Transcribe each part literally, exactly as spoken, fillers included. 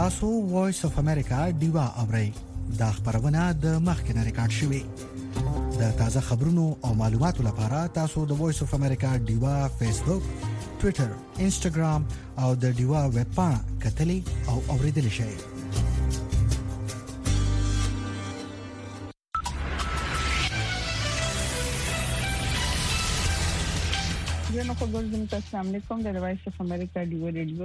تاسو وایس اف امریکا دیوا اورئ دا خبرونه د مخکنه ریکارډ شوې د تازه خبرونو او معلوماتو لپاره تاسو د وایس اف امریکا دیوا فیسبوک، ټوئیټر، انسټاګرام او د دیوا ویب پاڼه کتلې او اوریدل شئ. جنو خو ګورم تاسو السلام علیکم د وایس اف امریکا دیوا ریډیو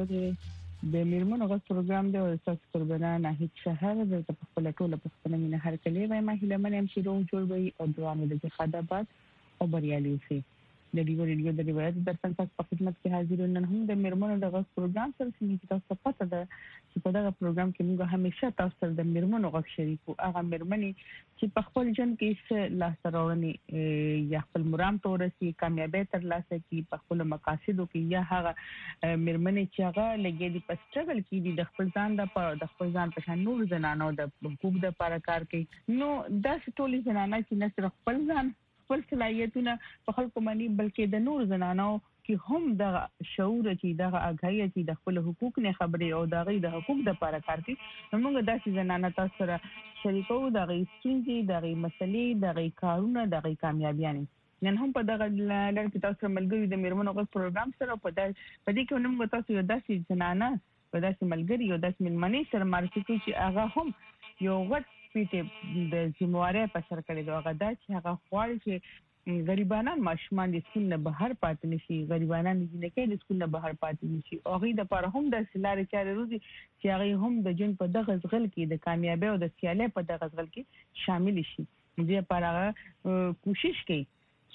د میرمنو غږ پروګرام دی او تاسو قربانا نه شهر د خپل ټوله په خپل مینه هر کله وای ما هله منم چې روغ جوړ وي او دوام د خدابات او بریالي شي. د دیوا ریډیو د روایت د تاسو په خدمت کې حاضر نن هم د میرمنو د غږ پروګرام سره چې تاسو پته ده چې په دغه پروګرام کې موږ همیشه تاسو سره د میرمنو غږ شریکو هغه میرمنې چې په خپل ژوند کې لاس راوړنې یا خپل مرام تورسي کامیابی تر لاسه کې په خپل مقاصدو کې یا هغه میرمنې چې هغه لګي د پسترګل کې د خپل ځان د د خپل ځان په شان نور زنانو د حقوق د لپاره کار کوي. نو دا ټولې زنانه چې نه صرف خپل ځان خپل صلاحیتونه په خلکو باندې بلکې د نور زنانو کې هم د شعور چې د اغایي چې د خپل حقوق نه خبري او د غي د حقوق د لپاره کار کوي. موږ داسې زنانه تاسو سره شریکو د غي ستونزې د غي مسلې د غي کارونه د غي کامیابیانه نن هم په دغه لړ کې تاسو ملګری د میرمنو غږ پروګرام سره په دې کې موږ تاسو یو داسې زنانه په داسې ملګری یو داسې ملمنې سره معرفي کوي چې هغه هم یو غټ پیټه د ذمہواری په سر کړی دا غدا چې هغه خواري چې غریبانان ماشومان د سکول نه بهر پاتې نشي غریبانان د نه کې د سکول نه بهر پاتې نشي او غي د پر هم د سلاره چارې روزي چې هغه هم د جن په دغه ځغل کې د کامیابی او د سیالۍ په دغه ځغل کې شامل شي. دې پر هغه کوشش کوي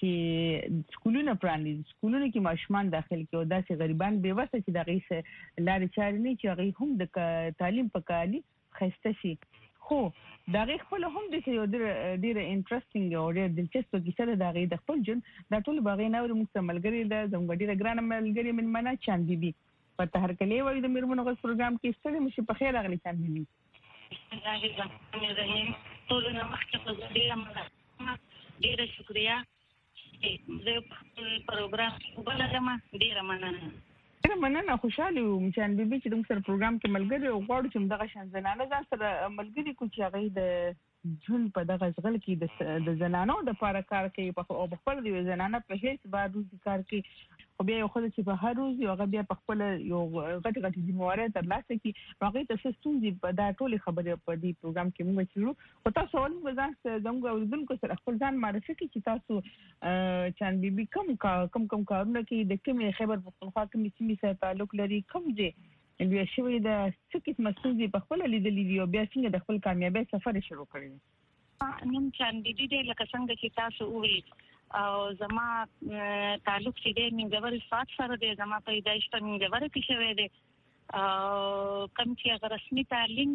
چې سکولونه پرانیزي سکولونه کې ماشومان داخل کې او داسې غریبان به وسه چې دغه لارې چارې نه چې هغه هم د تعلیم په کالي خسته شي. خو دا غي خپل هم د یو ډیر انټرېستینګ او ډیر دلچسپ کیسه ده دا غي د خپل جن دا ټول باغې نه ور مستملګری ده زموږ ډیره ګران ملګری من منا چاند بيبي په تهر کلی وای د میرمنو غږ پروګرام کې ستړي مشي په خیر اغلی چاند بيبي. ټول نه مخکې په ډیره ډیره شکریا د پروګرام وبلګم ډیره مننه. ډیره مننه خوشاله یم چې بيبي چې موږ سره پروګرام کې ملګری او غواړو چې دغه شان زنانه ځان سره ملګری کو چې هغه د جون په دغه ځغل کې د زنانو د لپاره کار کوي په خپل دی زنانه په هیڅ بار روز کار کوي خو بیا خو چې په هر روز یو هغه بیا په خپل یو غټ غټ ذمہواری تر لاسه کې هغه ته ستونزې په دا ټولې خبرې په دې پروګرام کې موږ چیرو او تاسو ول وځه زموږ اوردونکو سره خپل ځان معرفي کړئ چې تاسو چاند بيبي کوم کوم کوم کارونه کې د کومې خبر پختونخوا کومې سیمې سره تعلق لري کوم دی بیا شوی د څه قسمه ستونزې په خپل لیدلې دي او بیا څنګه د خپل کامیابی سفر شروع کړی. نن چاند بيبي د لکه څنګه چې تاسو وویل او زما تعلق چې د منګور فات سره د زما پیدایش په منګور کې شوی دی او کوم چې رسمي تعلیم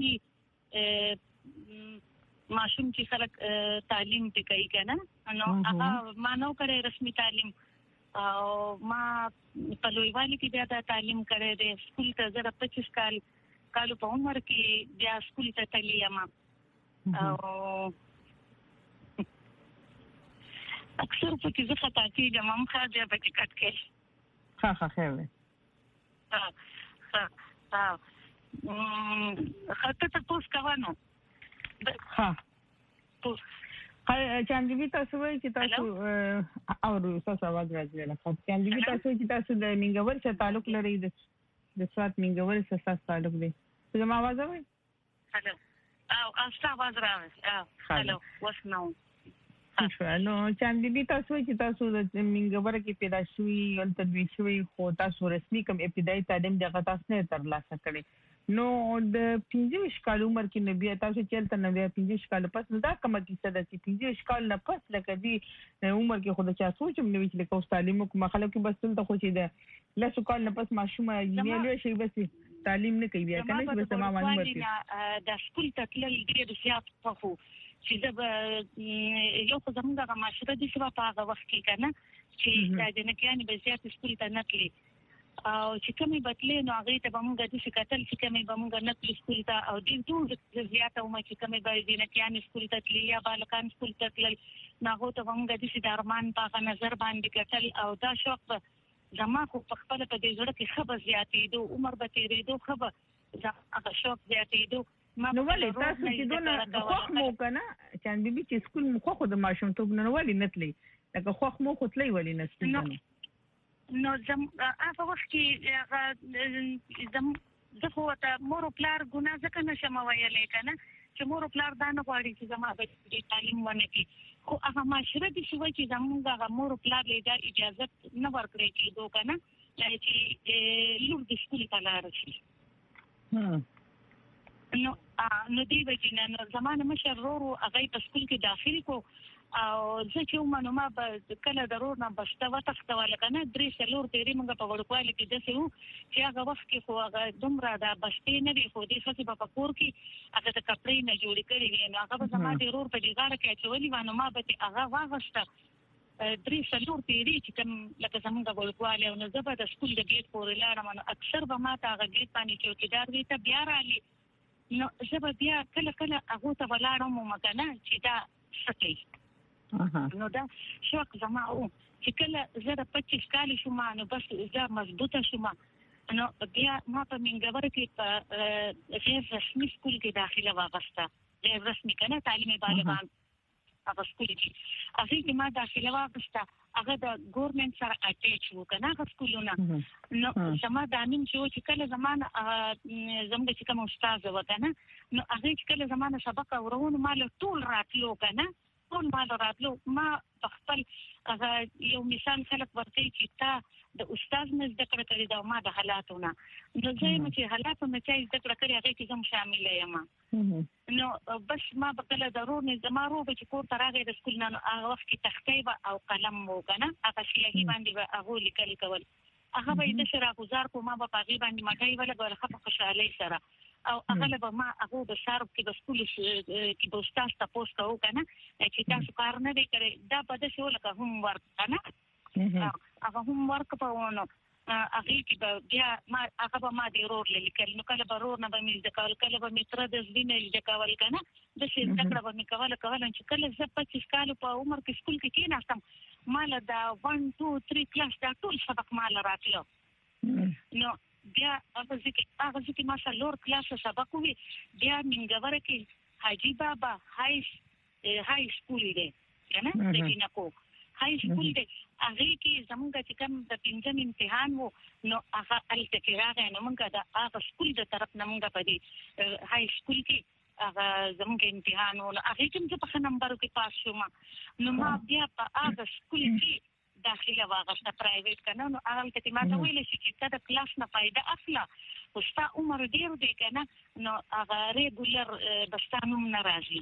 ماشوم چې خلک تعلیم پې کوي کنه نو هغه ما نو کړی رسمي تعلیم او ما په لویوالي کې بیا د تعلیم کړی دی سکول ته زه پچیس کال کالو په عمر کې بیا سکول ته تللی یم او اکثر په کې زه خطا کېږم هم ښه بیا به کې کټ کې ښه ښه خیر دی ښه ښه ښه ته تپوس کوه نو ښه چاند بيبي تاسو وایي چې تاسو او تاسو आवाज راځي لکه چاند بيبي تاسو چې تاسو د منګور سره تعلق لري د سوات منګور سره تعلق دی څه ما आवाज وایي هلو او تاسو आवाज راځي هلو وسنو نو چاند بيبي تاسو چې تاسو د منګور کې پیدا شوي او تدوین شوي خو تاسو رسمي کوم ابتدایي تعلیم دغه تاسو نه تر لاسه کړی نو د پنځه کال عمر کې نبی تاسو چلته نه بیا پنځه کال پس دا کومه کیسه ده چې پنځه کال نه پس لکه دی عمر کې خود چا سوچم نو چې لکه تعلیم کوم خلک بس ته خو چې ده لاسو کال نه پس ماشومه یې شي بس تعلیم نه کوي بیا کنه چې بس ما معلومات دي د سکول ته تلل ډیر زیات خو چې دا یو څه زموږ د معاشره دي چې په هغه وخت کې کنه چې دا د نکیانې به زیات سکول ته نه تللی او چې کومې بتلې نو هغه ته به موږ د څه کتل چې کومې به موږ نه تللی سکول ته او ډېر ټول زیاته ومه چې کومې به د نکیانې سکول ته تللی یا بالکان سکول ته تلل نو هغو ته به موږ د څه د ارمان په هغه نظر باندې کتل او دا شوق به زما خو په خپله په دې زړه کې ښه به زیاتېدو عمر به تېرېدو ښه به هغه شوق زیاتېدو. نو ولې تاسو چې دونه خوښ مو کنه چان بیبي چې سکول مو خو د ماشومتوب نه ولې نتلی لکه خوښ مو خو تللی ولې نستل نو زم هغه وخت کې هغه زم زه خو ته مور پلار ګناه ځکه نشم ویلې کنه چې مور پلار دا نه غواړي چې زما د تعلیم ونه کړي خو هغه معاشره دي چې زموږ هغه مور پلار له دا اجازه نه ورکړي چې دوه کنه چې لور د سکول ته لاړ شي. نو نو دی وجنه نو زمانه مشر ورو هغه په سکول کې داخلي کو او زه چې ومنو ما به کله ضرور نه بشته وتخته ولکنه درې سلور تیری موږ په وړوکوالي کې دسه وو چې هغه وخت کې خو هغه دومره د بشته نه وي خو دې څه په پکور کې هغه د کپړې نه جوړ کړی وي نو هغه به زما د ورور په دیګاره کې چولې وانه ما به هغه واغسته درې سلور تیری چې کوم لکه زمونږ وړوکوالي او نو زه به د سکول د گیټ پورې لاړم نو اکثر به ما ته هغه گیټ باندې چوکیدار وي ته بیا رالي نو زه به بیا کله کله هغه ته ولاړم مګنه چې دا سټي نو دا شوق زما او چې کله زه د پچیس کال شوم نو بس زه مضبوطه شوم نو بیا ما په منګور کې په غیر رسمي سکول کې داخله واغسته غیر رسمي کنه تعلیمي بالغان هغه سکول کې هغه کې ما داخله واغسته هغه د ګورنمنت سره اټیچ وو کنه هغه سکولونه نو زما د امین چې کله زمانه زموږ چې کوم استاد وکنه نو هغه چې کله زمانه سبق اورونه مال ټول راتلو کنه ټول مال راتلو ما خپل هغه یو مثال خلک ورته چې تا د استاد نه ذکر کړی دا ما د حالاتونه نو زه چې حالاتونه چې ذکر کړی هغه کې زم شامل یم نو بس ما بکله ضرور نه زمارو به چې کور ترغه د سکول نه هغه وخت کې تختې او قلم مو کنه هغه شی باندې هغه لیکل کول هغه به د شرا گزار کو ما په هغه باندې مټای ولا غوړه په خوشاله سره او هغه به ما هغه د شارب کې د سکول کې د استاد تاسو کو کنه چې تاسو کار نه وکړي دا په دې شو لکه هم ورک کنه هغه هم ورک په ونه هغه کې بیا ما هغه به ما دی رور لیکل نو کله به رور نه به مې ځکول کله به مې تر د زینې ځکول کنه د شي ذکر به مې کول کول چې کله زه پچیس کال په عمر کې سکول کې کېناستم مال دا واحد دوه درې کلاس دا ټول سبق مال راتلو نو بیا هغه ځکه هغه ځکه ما څلور کلاس سبق وی بیا منګور کې حاجی بابا های های سکول دی کنه د دینکو های سکول دی هغه کې زمونږ چې کوم د پنځم امتحان وو نو هغه الته راغی نو موږ د هغه سکول د طرف نه موږ په دې های سکول کې هغه زمونږ امتحان وو هغه کې په نمبر کې پاس شوم نو ما بیا په هغه سکول کې داخله واغسته پرایویټ کنه نو هغه کې ما ته ویل چې ته د کلاس نه فائدہ اخلا او ستا عمر ډیر دی کنه نو هغه ریګولر بستانوم ناراضي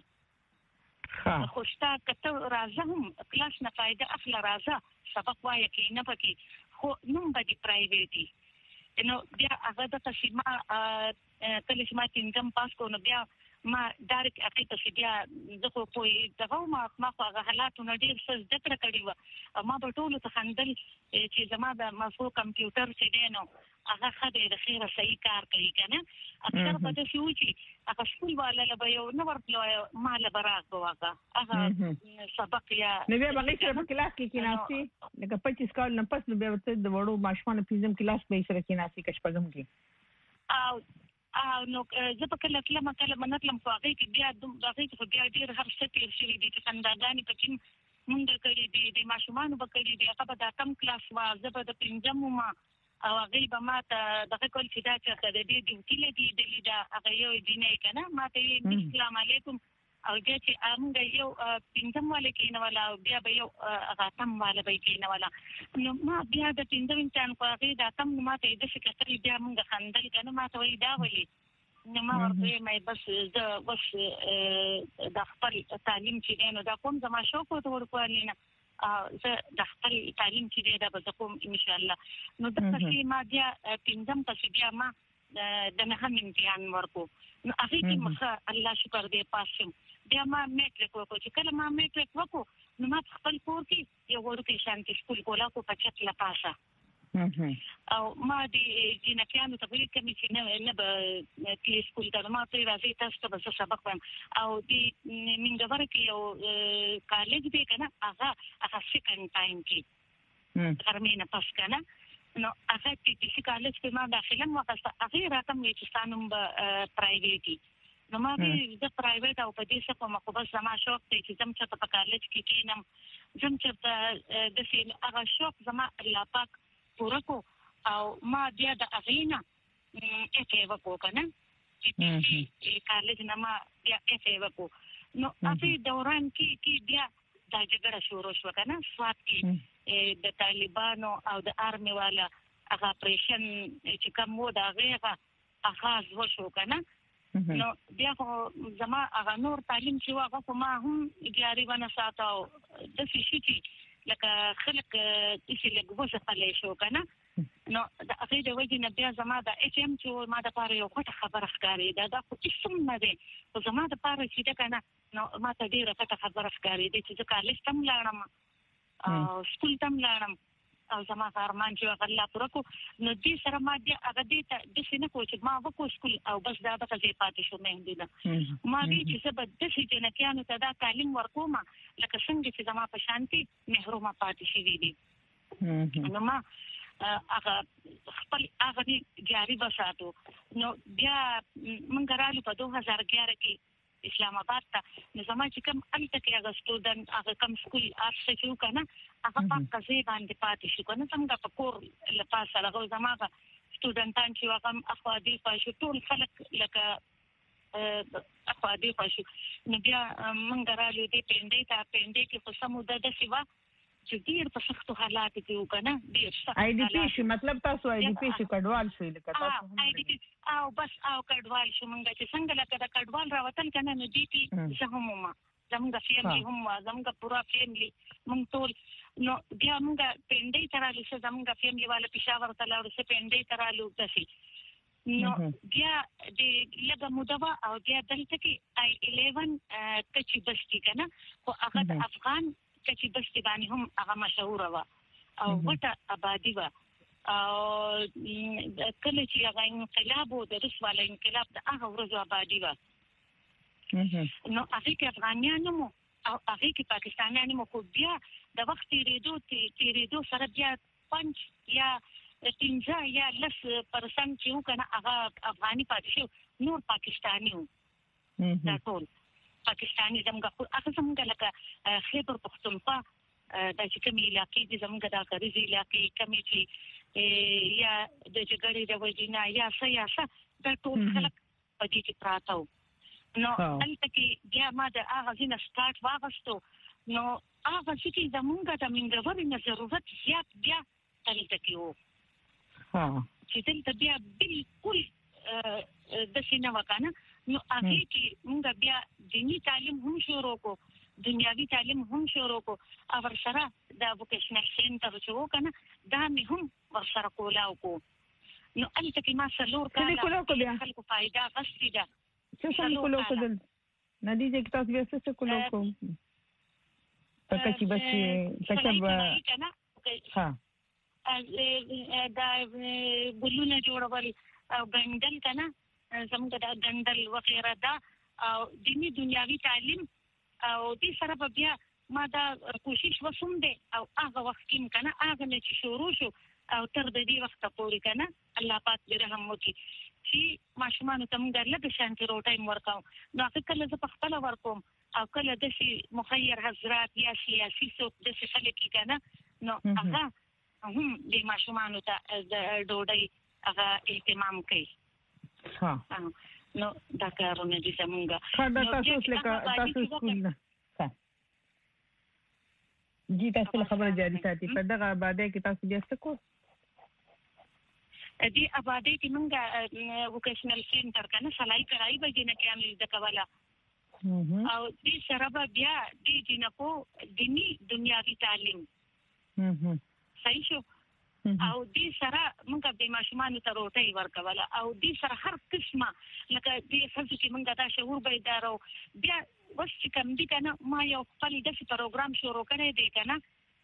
خو ستا کته راځم کلاس نه فائدہ اخلا راځه سبق وایي کې نه پکې خو نوم به دی پرایویټي نو بیا هغه د تشما کله چې ما تینګم پاس کو نو بیا ما ډایرک اته ته بیا زه خو دغه ما ما هغه حالاتونه ډیر څه ذکر کړی و ما په ټولو ته خندل چې زما د مفهوم کمپیوټر چې دی نو هغه خدای د خیره صحیح کار کوي کنه اکثر په دې شو چې هغه سکول والا له یو نو ورپلو مال براغ واګه هغه سبق یا نو بیا بغیر په کلاس کې کیناسي لکه پچیس کال نه پس نو بیا ورته د وړو ماشومان پنځم کلاس به سره کیناسي کښپګم کې او او نو زه په کله کله مکله منتلم خو هغه کې بیا دغه کې بیا ډیر هر څه تیر شوی دي چې خنداګانی پکې مونږ کړي دي د ماشومان وکړي دي هغه په کم کلاس وا زه په پنځم ما او هغه به ما ته دغه کول چې دا چې د دې ډیوټي لدی د دا هغه یو جنې کنه ما ته السلام علیکم او بیا چې موږ یو پنځم والے کې نه ولا بیا به یو هغه تم والے به کې نه ولا نو ما بیا د پنځم امتحان په هغه دا تم ما ته د شکر بیا موږ خندل کنه ما ته وی دا ولي نو ما ورته مې بس د بس د خپل تعلیم چې دی نو دا کوم زما شوق وته ورکوالي نه زه د خپل تعلیم چې دی دا به کوم ان شاء الله نو د څه ما بیا پنځم پس بیا ما د نه هم امتحان ورکو نو هغه کې مخه الله شکر دې پاسم بیا ما میټریک وکړ چې کله ما میټریک وکړ نو ما خپل کور کې یو ورته شانتي سکول کولا کو پچت لا پاسه او ما دې جنکیانو ته ویل کمې چې نه نه به کې سکول ته ما ته راځي تاسو ته به سبق وایم او دې منګور کې یو کالج دی کنه هغه هغه سکند ټایم کې ترمینه پاس کنه نو هغه چې کالج کې ما داخله مو وکړه هغه راته مې چې ستانم پرایویټي نو ما دې د پرایویټ او په دې څه په مخه بس زما شوق دی چې زم چې په کالج کې کینم زم چې د سین هغه شوق زما الله پاک پوره کو او ما بیا د اغینا اته وکړو کنه چې کالج نه ما بیا اته وکړو نو هغه دوران کې کې بیا دا جګړه شروع شو کنه سوات کې د طالبانو او د آرمي والا هغه پریشن چې کوم و دا غیغه اخاز وشو کنه نو بیا خو زما هغه نور تعلیم چې هغه ما هم جاری ونه ساتاو د فشتي لکه خلک چې لګوسه خلې شو کنه نو د هغه د وجه نه بیا زما د اچ ام چې ما د پاره یو غټه خبره ښکاری دا د خو اسم نه دی خو زما د پاره چې دا کنه نو ما ته ډیره غټه خبره ښکاری دی چې کالج تم لاړم او سکول تم لاړم او زما ارمان چې الله پوره کو نو دې سره ما دې هغه دې ته د سینې کو چې ما وکړ سکول او بس دا د ځای پاتې شو مې هندینه ما دې چې سبب د سې جنکیانو ته دا تعلیم ورکوم لکه څنګه چې زما په شانتي محرومه پاتې شي دي نو ما هغه خپل هغه جاری وساتو نو بیا مونږ رالو په دوه هزار اګیاره کې اسلام آباد ته نظام چې کوم الته کې هغه سټوډنټ هغه کوم سکول ارشد شو کنه هغه په قضې باندې پاتې شو کنه څنګه په کور لپاره هغه زماغه سټوډنټان چې هغه اخوادي پښتو ټول خلک لکه اخوادي پښتو نو بیا مونږ رالو دې پندې ته پندې کې په سموده د سیوا چې ډیر په سختو حالات کې وکنه ډیر سخت آی ډی پی شي مطلب تاسو آی ډی پی شي کډوال شوي لکه تاسو هم آی ډی پی او بس او کډوال شو مونږ چې څنګه لکه د کډوال راوتل کنه نو دي چې زموږ ما زموږ فیملی هم زموږ پورا فیملی مونږ ټول نو بیا مونږ پندې ترالو چې زموږ فیملی والا پېښور ته لاړو چې پندې ترالو دسي نو بیا د لږه مودوا او بیا دلته کې آی الیون کچې بستی کنه خو هغه د افغان کچې بستی باندې هم هغه مشهور و او وټه آبادی و او کله چې هغه انقلاب او د روس والا انقلاب د هغه ورځو آبادی و نو هغه کې افغانانو مو او هغه کې پاکستانیانو مو کو بیا د وخت تیریدو تیریدو سره بیا پنځ یا پنځه یا لس پرسنټ چې وکنه هغه افغاني پاتې شو نور پاکستاني وو دا ټول پاکستاني زموږ هغه زموږ لکه خیبر پختونخوا د چې کومې علاقې دي زموږ د غریزي علاقې کومې چې یا د جګړې د وجینا یا څه یا څه دا ټول خلک په دې کې پراته وو نو هلته کې بیا ما د هغه ځینه سټارټ واغستو نو هغه چې زموږ د منګوري نه ضرورت زیات بیا دلته کې وو چې دلته بیا بالکل د سینه وکانه نو هغه کې موږ بیا دینی تعلیم هم شروع کو دنیاوی تعلیم هم شروع کو او ورسره د ووکیشنل سنټر چې وکنه دا مې هم ورسره کولاو کو نو البته کې ما سلور کار خلکو فائدہ غشتي ده څه څنګه کولو کول ندی چې تاسو بیا څه کولو کو پکې چې بس کچب ها دا ګلونه جوړول او ګندل کنه زموږ د ګندل وغیرہ دا او دینی دنیاوی تعلیم او دې سره بیا ما دا کوشش وسوم دي او هغه وخت کې کنه هغه نه چې شروع شو او تر دې وخت پورې کنه الله پاک دې رحم وکړي چې ماشومان ته موږ لږ شانتي روټایم ورکاو نو هغه کله زه په خپل ورکوم او کله د شي مخیر حضرات یا سیاسي څوک د څه خلک کنه نو هغه هم د ماشومان ته د ډوډۍ هغه اهتمام کوي ها نو دا کارونه دي څنګه خا تاسو لکه تاسو سکول نه ها جی تاسو خبره جاری ساتي په دغه آبادی کې تاسو بیا څه کو دې آبادی کې موږ ووکیشنل سنټر کنه سلای کرای به جنہ کې عمل د کولا او دې سره بیا دې جنہ کو دینی دنیاوی تعلیم صحیح شو او دې سره موږ د ماشومان ته روټي ورکوله او دې سره هر قسمه لکه دې څه چې موږ دا شعور بیدارو بیا وس چې کوم دي کنه ما یو خپل د پروګرام شروع کړی دی کنه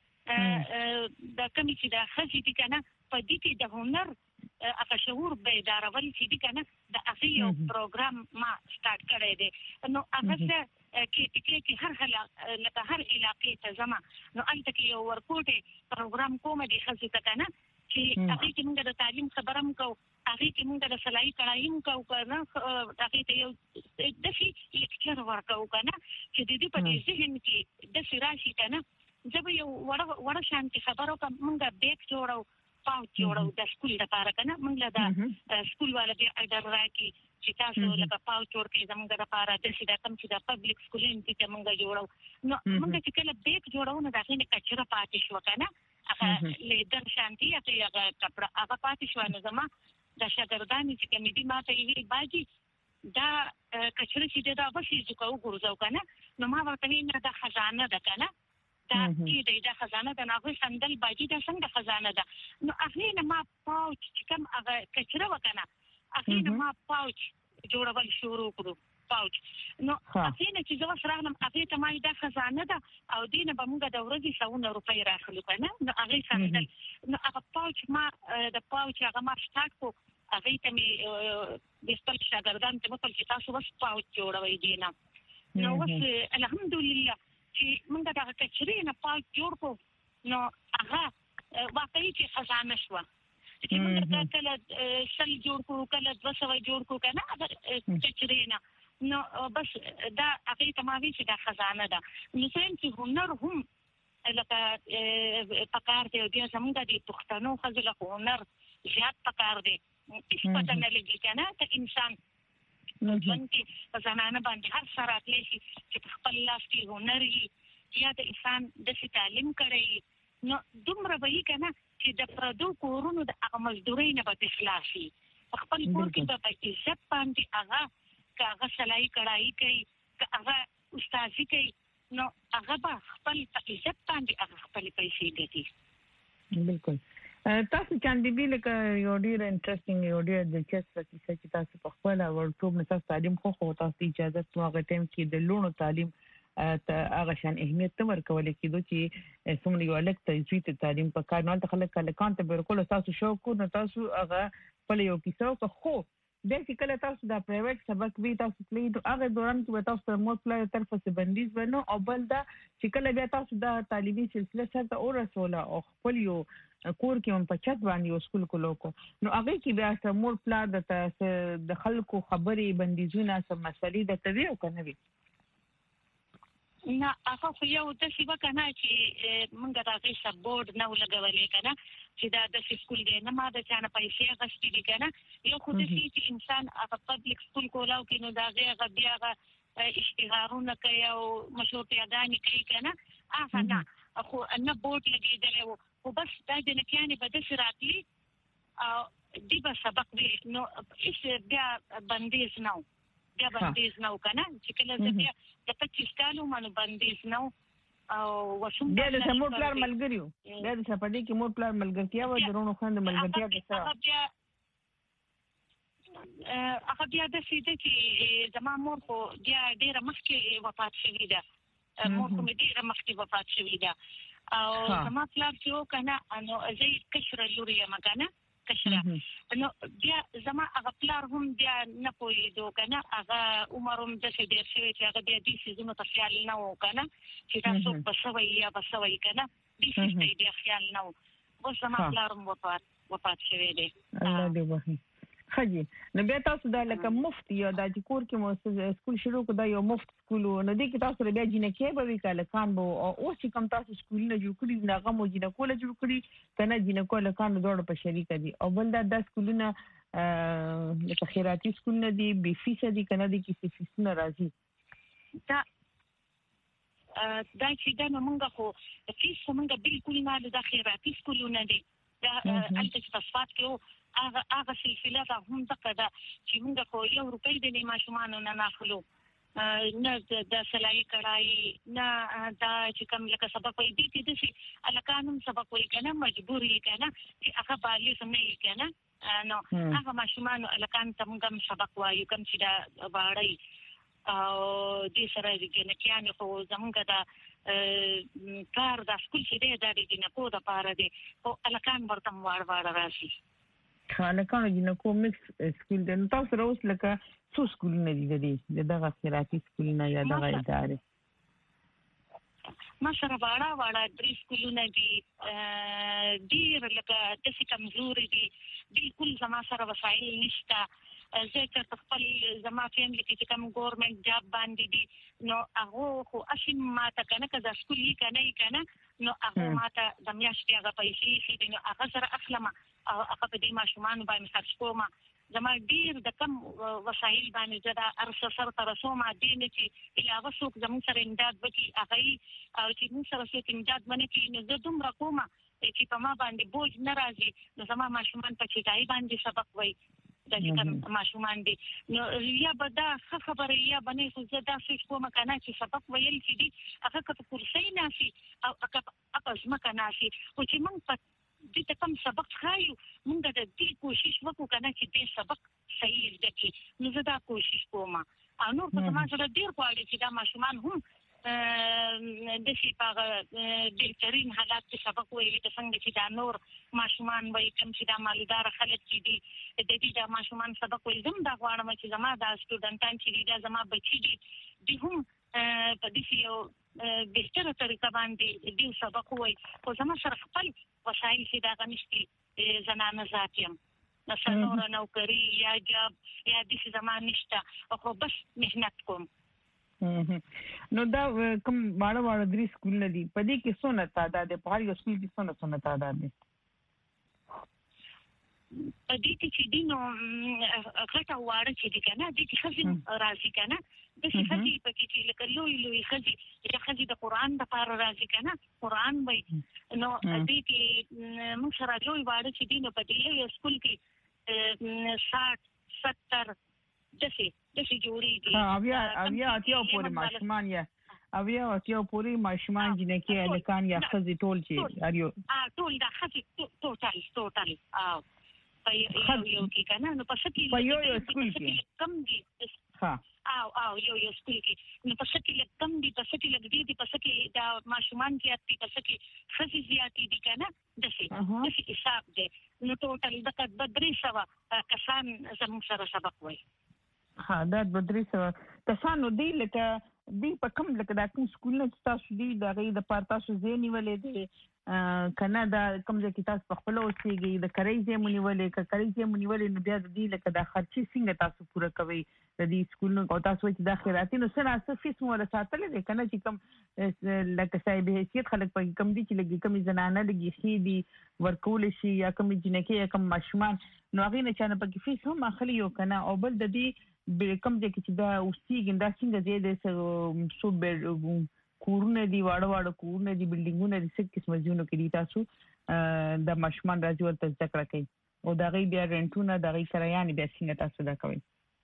د کوم چې دا خځې دي کنه په دې کې د هنر هغه شعور بیدارول چې دي کنه د اخی یو پروګرام ما سٹارټ کړی دی نو هغه کې کې هر هلا لکه هر علاقې ته زما نو انت کې یو ورکوټه پروګرام کوم دي خځې ته کنه چې هغه کې موږ د تعلیم خبره مو هغه کې موږ د سلای کړایم کو کنه هغه ته یو د شي لیکچر ورکو کنه چې د دې په دې ذهن کې د سراشي کنه زه یو وړه وړه شانتي خبرو کوم موږ بیک جوړو پاو جوړو د سکول لپاره کنه موږ د سکول والا به اډر راکې چې تاسو لکه پاو جوړ کې زموږ لپاره د سیده کم چې د پبلک سکولین کې موږ جوړو نو موږ چې کله بیک جوړو نو دغه نه کچره پاتې شو کنه هغه لیدر شانتي هغه کپڑا هغه پاتې شو نو زما د شاګردانو چې کمیټي ماته یې باجی دا کچره چې دا به شي چې کو ګورځو کنه نو ما ورته نه د خزانه ده کنه دا چې د خزانه د ناغه سندل باجی د څنګه خزانه ده نو هغه نه ما پاوچ چې کوم هغه کچره وکنه هغه نه ما پاوچ جوړول شروع کړو پاوچ نو هغه نه چې زما سره نم هغه ته ما د خزانه ده او دینه به موږ د ورځې څونه روپۍ راخلو کنه نو هغه سندل نو هغه پاوچ ما د پاوچ هغه ما سٹارټ کو هغه ته می د خپل شاګردان ته په کې تاسو وس پاوچ جوړوي دینه نو وس الحمدلله چې موږ دا کچري نه پاوچ جوړ کو نو هغه واقعي چې خزانه شو چې موږ دا کله سل جوړ کو کله دوسوي جوړ کو کنه هغه کچري نه نو بس دا هغه تمامي چې دا خزانه ده نو څنګه چې هنر هم لکه پکار دی بیا زموږ د پښتنو خزله هنر زیات پکار دی هیڅ پته نه لګي کنه ته انسان ژوند کې زنانه باندې هر سره راتلی شي چې خپل لاس کې هنر یې یا د انسان د تعلیم کړی نو دومره به یې کنه چې د پردو کورونو د هغه مزدورۍ نه به خلاصي خپل کور کې به په عزت باندې هغه هغه سلای کړای کوي هغه استادي کوي نو هغه به خپل په عزت باندې هغه خپل پیسې ګټي بالکل تاسو چاندې بیل ک یو ډیر انټرېسټینګ یو ډیر دلچسپ کیسه چې تاسو په خپل ورټوب نه تاسو تعلیم خو خو تاسو اجازه تو هغه ټیم کې د لونو تعلیم ته هغه شان اهمیت تمر کول کېدو چې څومره یو الګ تجوید تعلیم په کار نه خلک کله کانت بالکل تاسو شوق نو تاسو هغه په یو کیسه خو د چې کله تاسو د پرایویټ سبق وی تاسو پلیډ هغه دوران کې تاسو مو پلای طرفه څخه بندیز ونه او بل دا چې کله بیا تاسو د تعلیمي سلسله سره او رسوله او خپل یو کور کې هم په چت باندې یو سکول کولو کو نو هغه کې بیا سمور پلان د د خلکو خبرې بندیزونه سم مسلې د توی او کنه وی نه هغه خو یو د څه وکنه چې موږ راځي سپورټ نه ولګولې کنه چې دا د سکول دی نه ما د چانه پیسې غشتي دي کنه یو خو د چې انسان هغه پبلک سکول کولاو کې نو دا هغه بیا هغه اشتهارونه کوي او مشروطیتګانی کوي کنه هغه نه خو نه بورډ لګیدل او بس دا د نکیانه بده شراتلی او دی به سبق وی نو هیڅ بیا بندیز نه بیا بندیز نه کنه چې کله بیا د پچیس کالو باندې بندیز نه او وشم بیا د مور پلان ملګریو بیا د سپدې کې مور پلان ملګرتیا و درونو خوند ملګرتیا د څه هغه بیا د سیده چې زما مور خو بیا ډیره مخکې وفات شوې ده مور خو ډیره مخکې وفات شوې ده او زما پلان چې وکنه نو زه کشره لوري یم کنه کشره نو بیا زما هغه پلار هم بیا نه پوهېدو کنه هغه عمر هم داسې ډېر شوی چې هغه بیا دې څیزونو ته خیال نه و کنه چې دا څوک به شوی یا به شوی کنه دې څیز ته بیا خیال نه و اوس زما پلار هم وفات وفات شوی دی الله دې وبخښي خجی نو بیا تاسو دا لکه مفت یا د کور کې مو سکول شروع کړه یو مفت سکول نو دې کې تاسو بیا جنکه به وکاله کان بو او اوس چې کوم تاسو سکول نه جوړ کړی دا غو جنکو له جوړ کړی کنه جنکو له کان دوړ په شریک دي او بل دا د سکولونه لکه خیراتي سکول نه دي بي فیس دي کنه دي کې فیس نه راځي دا دا چې دا موږ خو فیس موږ بالکل نه د خیراتي سکولونه دي دا الته صفات کې هغه هغه سلسله ده هم ځکه ده چې موږ خو یو روپۍ د ماشومانو نه ناخلو نه د سلای کړای نه دا چې کوم لکه سبق وي دي چې د الکانم سبق وي کنه مجبوري کنه چې هغه بالغ نه وي کنه نو هغه ماشومانو الکان ته موږ سبق وایو کوم چې دا باړی او دې سره د نکیان خو زمونږ د کار د سکول چې دی دا د نکو د پاره دی او الکان ورته وړ وړ راشي خلکانو جنکو مکس سکول دی نو تاسو اوس لکه څو سکولونه دي د دغه خیراتي سکولونه یا دغه ادارې ما سره واړه واړه درې سکولونه دي ډیر لکه د څه کمزوري دي بالکل زما سره وسایل نشته زه چې خپل زما فیملی کې کوم ګورنمنت جاب باندې دي نو هغه خو اصل ما ته کنه که د سکول یې کنه یې کنه نو هغه ما ته د میاشتې هغه پیسې شي نو هغه سره اخلم او هغه په دې ماشومان باندې خرج کوم زما ډیر د کم وسایل باندې زدا ارسه سره تر سوما دي نه چې علاوه څوک زموږ سره امداد وکړي هغه او چې موږ سره څوک امداد ونه کړي نو زه دومره کوم چې په ما باندې بوج نه راځي نو زما ماشومان په چټای باندې سبق وایي د کوم ماشومان دي نو یا به دا خبره یا باندې خو زه دا څه کوم کنه چې سبق ویل چې دي هغه په کورسي ناشي او هغه په ځمکه ناشي او چې موږ په دې ته کوم سبق خایو موږ د دې کوشش وکړو کنه چې دې سبق صحیح زده کړي نو زه دا کوشش کوم او نور په ما سره ډیر غواړي چې دا ماشومان هم د شي په بهترین حالات کې سبق ویلي د څنګه چې دا نور ماشومان وایي کوم چې دا مالدار خلک چې دي د دې دا ماشومان سبق ویل زم دا غواړم چې زما دا سټوډنټان چې دي دا زما بچي دي د هم په دې یو بهتره طریقه باندې دې سبق وایي خو زما سره خپل وسایل چې دا غنښتي زنانه ذات یم مثلا نور نوکری یا جاب یا دې زما نشته خو بس مهنت کوم نو دا کوم واړه واړه درې سکول دي په دې کې څونه تعداد په هر یو سکول کې څونه څونه تعداد دي په دې کې چې دینو غټه واړه چې دي کنه دې کې خزم راځي کنه د څه خزي په کې چې لکه لوی لوی خزي چې خزي د قران د پاره راځي کنه قران وای نو دې کې موږ سره لوی واړه چې دینو په دې یو سکول کې ساठ ستر دسي دسي جوړيږي ها بیا بیا اتیاو پورې ماشومان یا بیا اتیاو پورې ماشومان جنکه الکان یا خزي ټول چې اړیو ا ټول دا خزي ټوټال ټوټال او په یو کې کنه نو په شکل په یو یو سکول کې کم دي ها او او یو یو سکول کې نو په شکل کم دي په شکل دې دي په شکل دا ماشومان کې اتي په شکل خزي زیاتې دي کنه دسي دسي حساب دي نو ټوټال د بدري سوا کسان زموږ سره سبق وایي ها دا بدري سوا کسانو دی لکه دی په کوم لکه دا کوم سکول نه تاسو دی دا غي د پارتا شو زینی ولې دی کنه دا کوم ځکه تاسو په خپل اوسېږي د کریزه مونی ولې ک کریزه مونی ولې نو بیا دی لکه دا خرچي څنګه تاسو پوره کوي د دې سکول نو او تاسو چې د خیراتي نو سره اساس فیس مو رساتل دي کنه چې کوم لکه صاحب حیثیت خلک په کوم دي چې لګي کوم زنانه لګي خې دي ورکول شي یا کوم جنکه یا کوم ماشومان نو هغه نه چانه په فیس هم اخلي یو کنه او بل د دې کوم ځکه چې دا اوسېږي دا څنګه دی د سو بیډ کورونه دی واړه واړه کورونه دی بلډینګونه دي څه قسم ځینو کې دي تاسو د ماشومان راځي ورته ذکر کوي او دا غي بیا رنټونه دا غي کرایان بیا څنګه تاسو دا کوي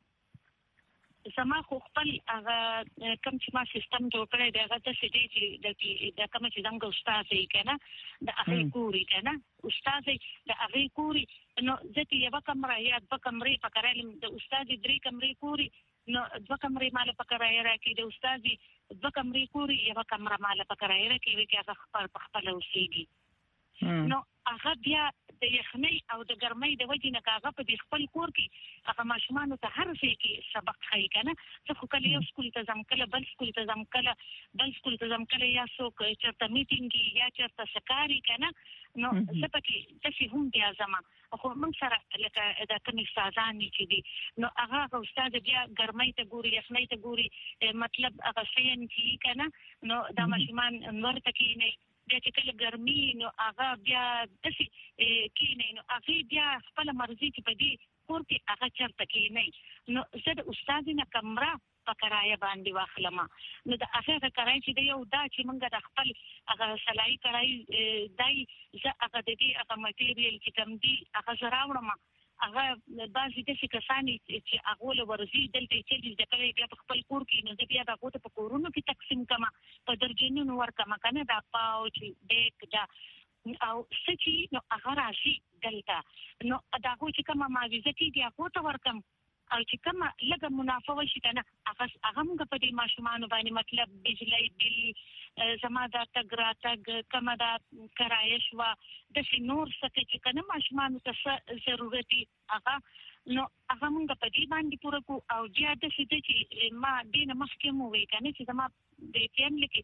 زما خو خپل هغه کوم چې ما سیستم جوړ کړی دی هغه څه دي چې د کوم چې څنګه استاد یې کنه د هغه کوري کنه استاد د هغه کوري نو ځکه یو کمره یا د کمرې په کارالم د استاد درې کمرې کوري نو د کمرې مال په کارای راکې د استاد د کمرې کوري یو کمره مال په کارای راکې چې هغه خپل خپل اوسېږي نو هغه بیا د یخنۍ او د ګرمۍ د وجې نه هغه په خپل کور کې هغه ماشومان ته هر څه کې سبق خای کنه څه خو کله یو سکول ته ځم کله بل سکول ته ځم کله بل سکول ته ځم کله یا څوک چرته میټینګ یا چرته سکاري کنه نو څه پکې تاسو هم بیا ځم خو موږ سره لکه دا کوم استادان چې دي نو هغه استاد بیا ګرمۍ ته ګوري یخنۍ ته ګوري مطلب هغه شین چې کنه نو دا ماشومان نور تکې نه بیا چې کله ګرمي نو هغه بیا داسې کېنی نو هغې بیا خپله مرضي چې په دې کور کې هغه چېرته کېنی نو زه د استاد نه کمره په کرایه باندې واخلم نو د هغې هغه کرایه چې دی یو دا چې موږ د خپل هغه سلایي کرایي دی زه هغه د دې هغه مټیریل چې کوم دي هغه زه راوړم هغه بعضې داسې کسان چې هغو له ورځي دلته یې چلي زده کړی بیا په خپل کور کې نو زه بیا د هغو ته په کورونو کې تقسیم کړم په درجنونو ورکړم که نه دا پاوچ بیګ دا او څه چې نو هغه راشي دلته نو د هغو چې کومه معاوضه کېږي هغو ته ورکړم او چې کومه لږه منافع وشي که نه هغه هغه موږ په دې ماشومانو باندې مطلب بجلی بل زما دا تګ راتګ کومه دا کرایه شوه داسې نور څه چې که نه ماشومانو ته څه ضرورت وي هغه نو هغه موږ په دې باندې پوره کړو او بیا داسې ده چې ما دې نه مخکې مو ووایي که نه چې زما د فیملي کې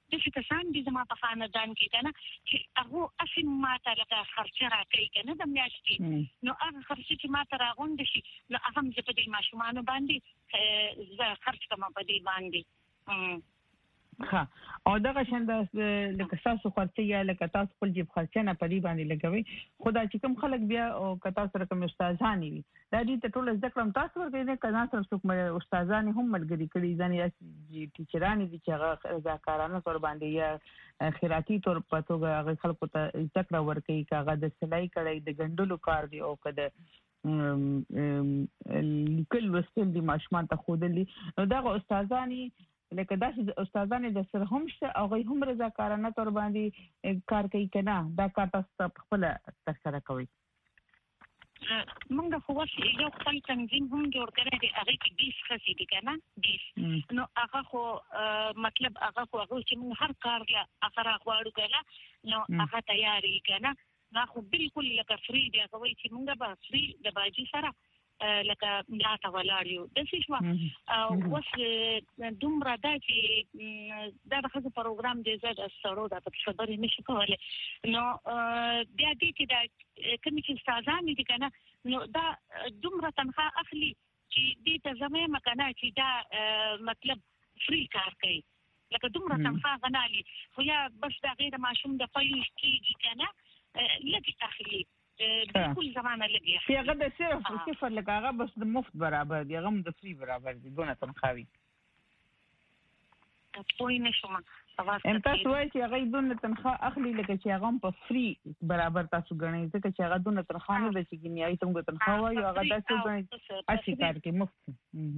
د څه کسان دي زما په خاندان کې کنه چې هغه اسیم ماته لکه خرچه راکړي کنه د میاشتې نو هغه خرچه چې ماته راغونډ شي نو هغه هم په دې ماشومان باندې زه خرچ کوم په دې باندې ها او دغه شند لکه تاسو خرچه یا لکه تاسو خپل جیب خرچه نه پدی باندې لګوي خدای چې کوم خلک بیا او کتا سره کوم استادان وي دا دې ته ټول ذکر هم تاسو ورته نه کنا سره څوک استادان هم ملګری کړي ځنې چې ټیچران دي چې هغه رضاکارانه تور باندې یا خیراتی تور پتوګه هغه خلکو ته ذکر ورکړي کاغه د سلای کړي د ګندلو کار دی او کده لیکل وستل دي ماشومان ته خودلی نو دغه استادانی لکه داسې استادانې د سره هم شته او غي هم رضاکارانه تور باندې کار کوي کنه دا کار تاسو خپل ترسره کوي موږ خو واسي یو خپل تنظیم هم جوړ کړی دی هغه کې بیس خسي دي کنه بیس نو هغه خو مطلب هغه خو هغه چې موږ هر کار لا هغه غواړو کنه نو هغه تیاری کنه دا خو بالکل لکه فری دی هغه وایي چې موږ به فری د باجی سره لکه ملاته ولاړیو د څه شو اوس دومره دا چې دا د خزو پروګرام دی زړه سره دا په خبرې نشي کولای نو بیا دې کې دا کوم چې استادان دي کنه نو دا دومره تنخواه اخلي چې دې ته زمې مکنه چې دا مطلب فری کار کوي لکه دومره تنخواه غنالي خو یا بس دا غیر ماشوم د پایوش کېږي کنه لږ اخلي بالکل زمانه لګي هغه د صرف صفر لکه هغه بس د مفت برابر دی هغه د فری برابر دی دونه تنخواوي پوی نشم ام تاسو وایي چې هغه دونه تنخواه اخلي لکه چې هغه په فری برابر تاسو غنئ ځکه چې هغه دونه تنخواه نه د کیمیاوي څنګه تنخواه وایي هغه داسې غنئ اسی کار کې مفت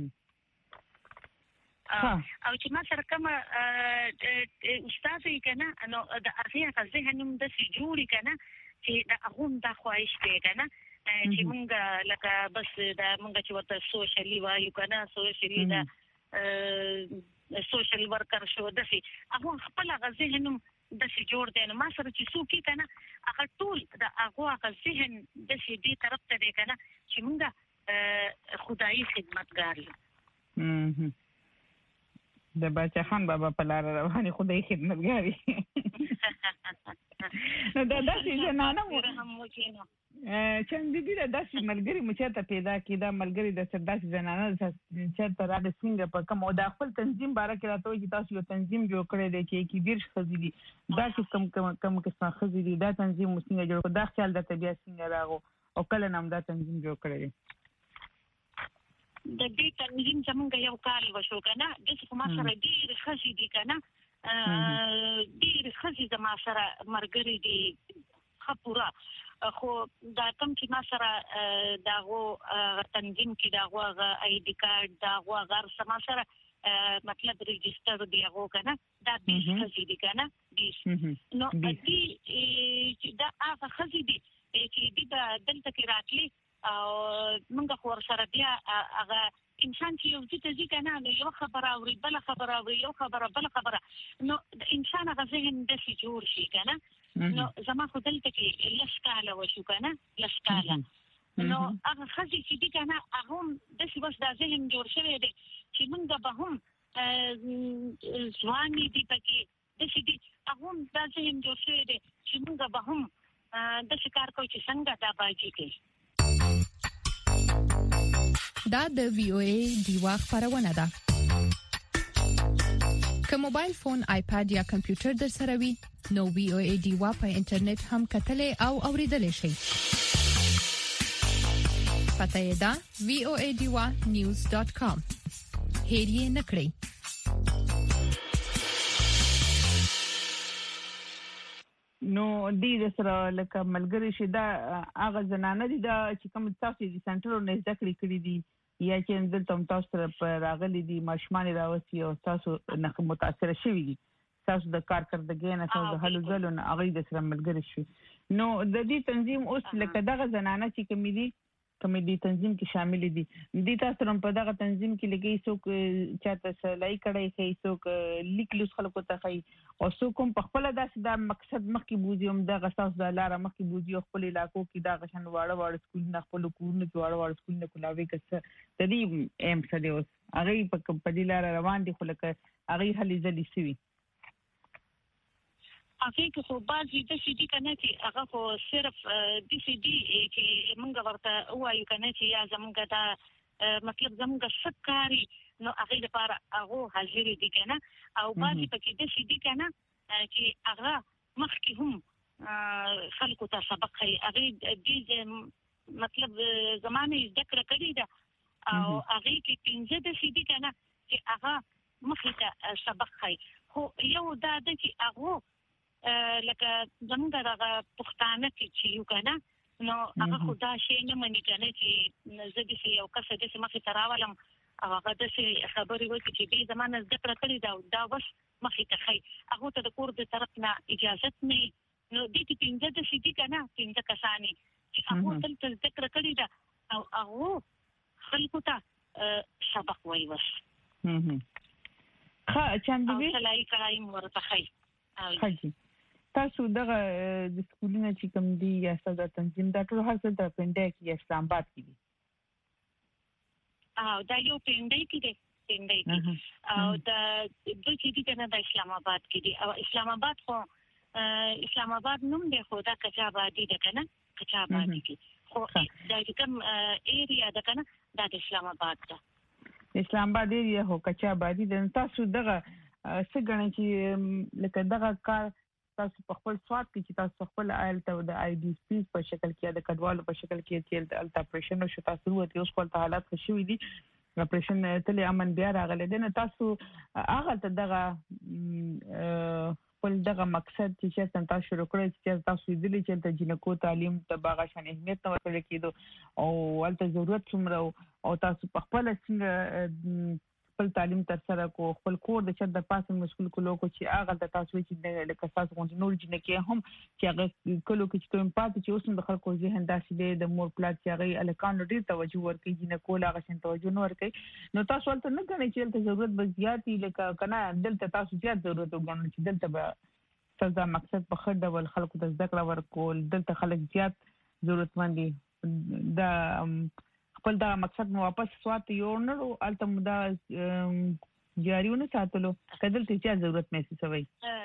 او چې ما سره کوم استاد یې کنه نو د هغه ذهن د سي جوړی کنه چې دا هغه د خواهش دی کنه چې مونږ لکه بس دا مونږ چې ورته سوشلی وایو کنه سوشلی دا سوشل ورکر شو د سي هغه خپل غزه نوم د سي جوړ دی نو ما سره چې سو کې کنه هغه ټول د هغه غزه د سي دې طرف ته دی کنه چې مونږ خدای خدمتګار یو د بچا خان بابا په لار رواني خدای خدمتګاری نو دا داسې زنانه مو چې دې دا داسې ملګری مو چې ته پیدا کیدا ملګری د داسې زنانه چې تر راځي څنګه په کوم او د خپل تنظیم باره کې راته چې تاسو یو تنظیم جوړ کړی دی چې کې ډیر خزي دي دا چې کم کم کم قسمه خزي دي دا تنظیم څنګه جوړ کړ دا خیال د طبيعت څنګه راغو او کله نام دا تنظیم جوړ کړی دی د دې تنظیم څنګه یو کال وشو کنه د څه ما سره ډیر خزي دي کنه ډیر خزي د ما سره مرګري دي خپورا خو دا کوم چې ما سره داغو تنظیم کې داغو آی ډی کارت داغو غیر سم سره مطلب ريجستره دی هغه کنه دا د خزي دي کنه نو دې دا هغه خزي دي چې د دلته کې راتلي او موږ خو سره بیا هغه انسان چې یو څه ځي کنه یو خبره او بل خبره او یو خبره بل خبره نو انسان هغه ذهن د سي جوړ شي کنه نو زما خو دلته کې لشکاله وشو کنه لشکاله نو هغه خزي چې دي کنه هغه د سي بس د ذهن جوړ شوی دی چې موږ به هم ځواني دي پکې د سي دي هغه د ذهن جوړ شوی دی چې موږ به هم د شکار کوي چې څنګه دا باجی کوي دا د وی او ای دیوا خبرونه ده که موبایل فون آیپاد یا کمپیوټر در سره وي نو وی او ای دیوا په انټرنیټ هم کتلې او اوریدلې شي پته یې ده وی او ای دیوا نیوز ډاٹ کام هیر یې نکړئ نو دې سره لکه ملګری شي دا هغه زنانه دي دا چې کوم تاسو دي سنټر نه ذکر کړی دي یا چې دلته تاسو سره پر راغلي دي ماشومان راوسی او تاسو نه متاثر شوي دي تاسو د کارکړدګۍ نه تاسو د هلو ځلو نه هغه د سره ملګری شي نو د دې تنظیم اوس لکه دغه زنانه چې کوم دي کوم دي تنظیم کې شامل دي د تاسو هم په دغه تنظیم کې لګي څوک چاته سلای کړي کوي څوک لیک لوس خلکو ته کوي او څوک هم په خپل داسې دا مقصد مخکې بوزيوم د غساس د لار مخکې بوزي خپل علاقو کې دا غشن واړه واړه سکول نه خپل کورونه واړه واړه سکول نه کولاوي کڅ د دې ایم څه دی اوس هغه په په دې لار روان دي خو لکه هغه هلي ځلې سوي هغه کې خو بعضی د سي دي کنه چې هغه خو صرف د سي دي چې موږ ورته وایو کنه چې یا زمونږ دا مطلب زمونږ سکاري نو هغه لپاره هغه حاضر دي کنه او بعضی پکې د سي دي کنه چې هغه مخکې هم خلکو ته سبق کوي هغه د مطلب زمانه ذکر کړی دا او هغه کې پنځه د سي دي کنه چې هغه مخکې ته سبق کوي خو یو دا د چې هغه لکه زمونږ دغه پښتانه کې چې یو کنه نو هغه خدا شي نه مني کنه چې زه دې یو کس دې مخې ته راولم او هغه د خبرې وکړي چې دې زمانه ذکر کړی دا دا بس مخې ته خي هغه ته د کور د طرف نه اجازه نه نو دې کې پنځه د سيدي کنه پنځه کسانی چې هغه تل ذکر کړی دا او هغه خلکو ته سبق وایي وس هم خا چاندوي او سلای کرایم ورته خي حاجی تاسو دغه د سکولونو چې کوم دی یا ستاسو تنظیم دا ټول هر څه د پنده کې اسلام آباد کې دي او دا یو پنده کې دی پنده کې او دا د چې دي کنه د اسلام آباد کې دي او اسلام آباد خو اسلام آباد نوم دی خو دا کچا آبادی ده کنه کچا آبادی کې خو دا کوم ایریا ده کنه دا د اسلام آباد ده اسلام آباد ایریا هو کچا آبادی ده تاسو دغه څنګه چې لکه دغه کار تاسو په خپل سواد کې چې تاسو خپل آیل ته د آی ډي سپیس په شکل کې د کډوالو په شکل کې چې د اپریشن او شتا ضرورت یو خپل حالات خوشوي دي اپریشن ته امن بیا راغله دنه تاسو هغه ته دغه خپل دغه مقصد چې تاسو شروع کړی چې تاسو دې چې د جنکو تعلیم ته باغ شان اهمیت نو ورکړی کېدو او ولته ضرورت څومره او تاسو په خپل څنګه خپل تعلیم تر سره کو خپل کور د چت د پاسه مسؤل کولو کو چې هغه د تاسو چې د تاسو غونډ نور جنکه هم چې هغه کولو کې چې کوم پاتې چې اوس د خلکو ذهن داسې د مور پلاټ چې هغه الکان ډیر توجه ورکړي جنکو لا غشن توجه نه ورکړي نو تاسو ولته نه غنئ چې ته ضرورت به زیاتی لکه کنه دلته تاسو زیات ضرورت وګڼئ چې دلته به څه مقصد په خړ ډول خلکو ته ذکر ورکول دلته خلک زیات ضرورتمند دي دا خپل دا مقصد مو واپس سوات یو نو الته دا جاریونه ساتلو کدل ته چې ضرورت محسوسوي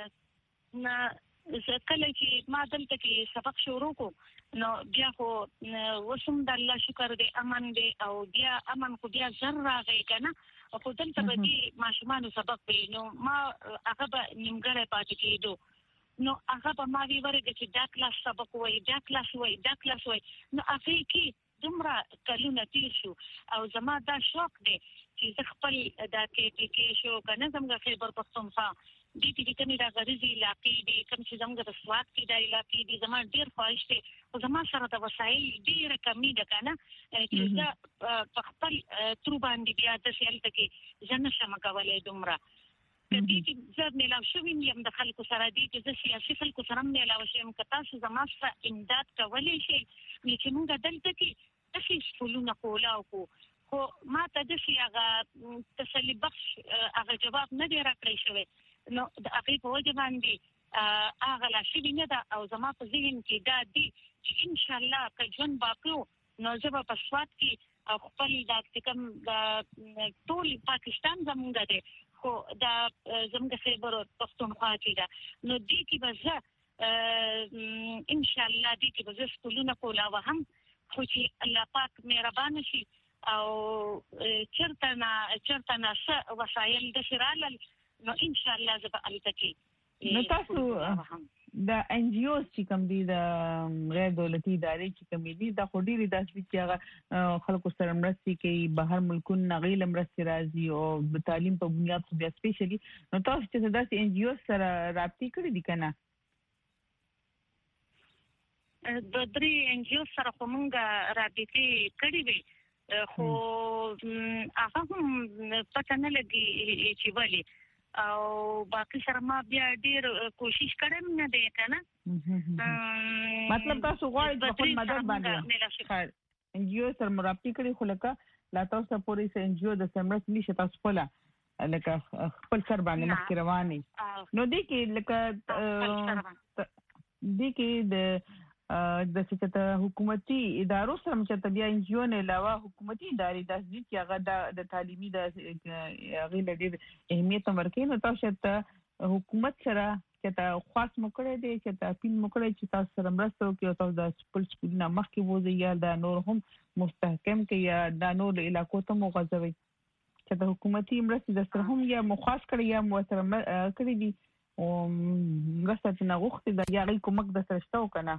نه کله چې ما دلته کې سبق شروع کو نو بیا خو وسم د الله شکر دې امن دې او بیا امن خو بیا زر راغی کنه او دلته به دې ماشومان سبق وي نو ما هغه به نیمګړی پاتې کېدو نو هغه به ما وی ورګه چې دا کلاس سبق وای دا کلاس وای دا کلاس وای نو هغه کې دومره کلونه تیر شو او زما دا شوق دی چې زه خپل دا کې کې شو کنه زموږ خیبر پختونخوا دې دې کومې دا غریزي علاقې دي کوم چې زموږ د سواد کې د علاقې دي زما ډیر خواهش دی او زما سره د وسایل ډیر کمی ده کنه چې زه په خپل تر باندې بیا د سیل تکي ځنه شم کولای دومره کدی چې زه ملاو شوم یم د خلکو سره دي چې زه سیاسي خلکو سره ملاو شم کتا چې زما سره امداد کولای شي چې موږ دلته کې تاسو سپولونه کولاو کو خو ما ته د شي هغه تسلی بخش هغه جواب نه دی راکړی شوی نو د هغه په وجه باندې هغه لا شي نه دا او زما په ذهن کې دا دی چې ان شاء الله که ژوند باقو نو زه په سواد کې خپل د کوم د ټول پاکستان زمونږ دی خو دا زموږ خیبر پختونخوا کې دا نو دې کې به زه ان شاء الله دې کې به زه سپولونه کولاو هم خو چې الله پاک مهربان شي او چرته نه چرته نه څه وسایل د شرال نو ان شاء الله زه به التکی نو تاسو د ان جی اوز چې کوم دي د غیر دولتي ادارې چې کوم دي دا خو ډیری داسې چې هغه خلکو سره مرستي کوي بهر ملکونو غیله مرستي راځي او د تعلیم په بنیاد خو بیا سپیشلی نو تاسو چې داسې ان جی اوز سره رابطه کړې دي کنه د درې ان جی او سره کومه رابطه کړې وي خو هغه هم پته نه لګي چې ولی او باقي سره ما بیا ډیر کوشش کړم نه دی کنه مطلب تاسو غواړئ په خپل مدد باندې ان جی او سره مرابطه کړې خو لکه لا تاسو پوری ان جی او د سمرت نشه تاسو خپل لکه خپل سر باندې مخکې رواني نو دې کې لکه دې کې د د څه حکومتي ادارو سره چې بیا ان جی او نه علاوه حکومتي ادارې د دې چې هغه د تعلیمي د هغه لري اهمیت ورکړي نو تاسو ته حکومت سره چې تا خاص مکړه دي چې تا پیل مکړه چې تاسو سره مرسته وکړي او تاسو د خپل سکولونه مخکې وځي یا د نور هم مستحکم کې یا د نور علاقو ته مغځوي چې د حکومتي مرستې د سره هم یا مخاص کړی یا مو سره کړی دي او مرسته چې نغوښتي د یاري کومک د سره شته وکنه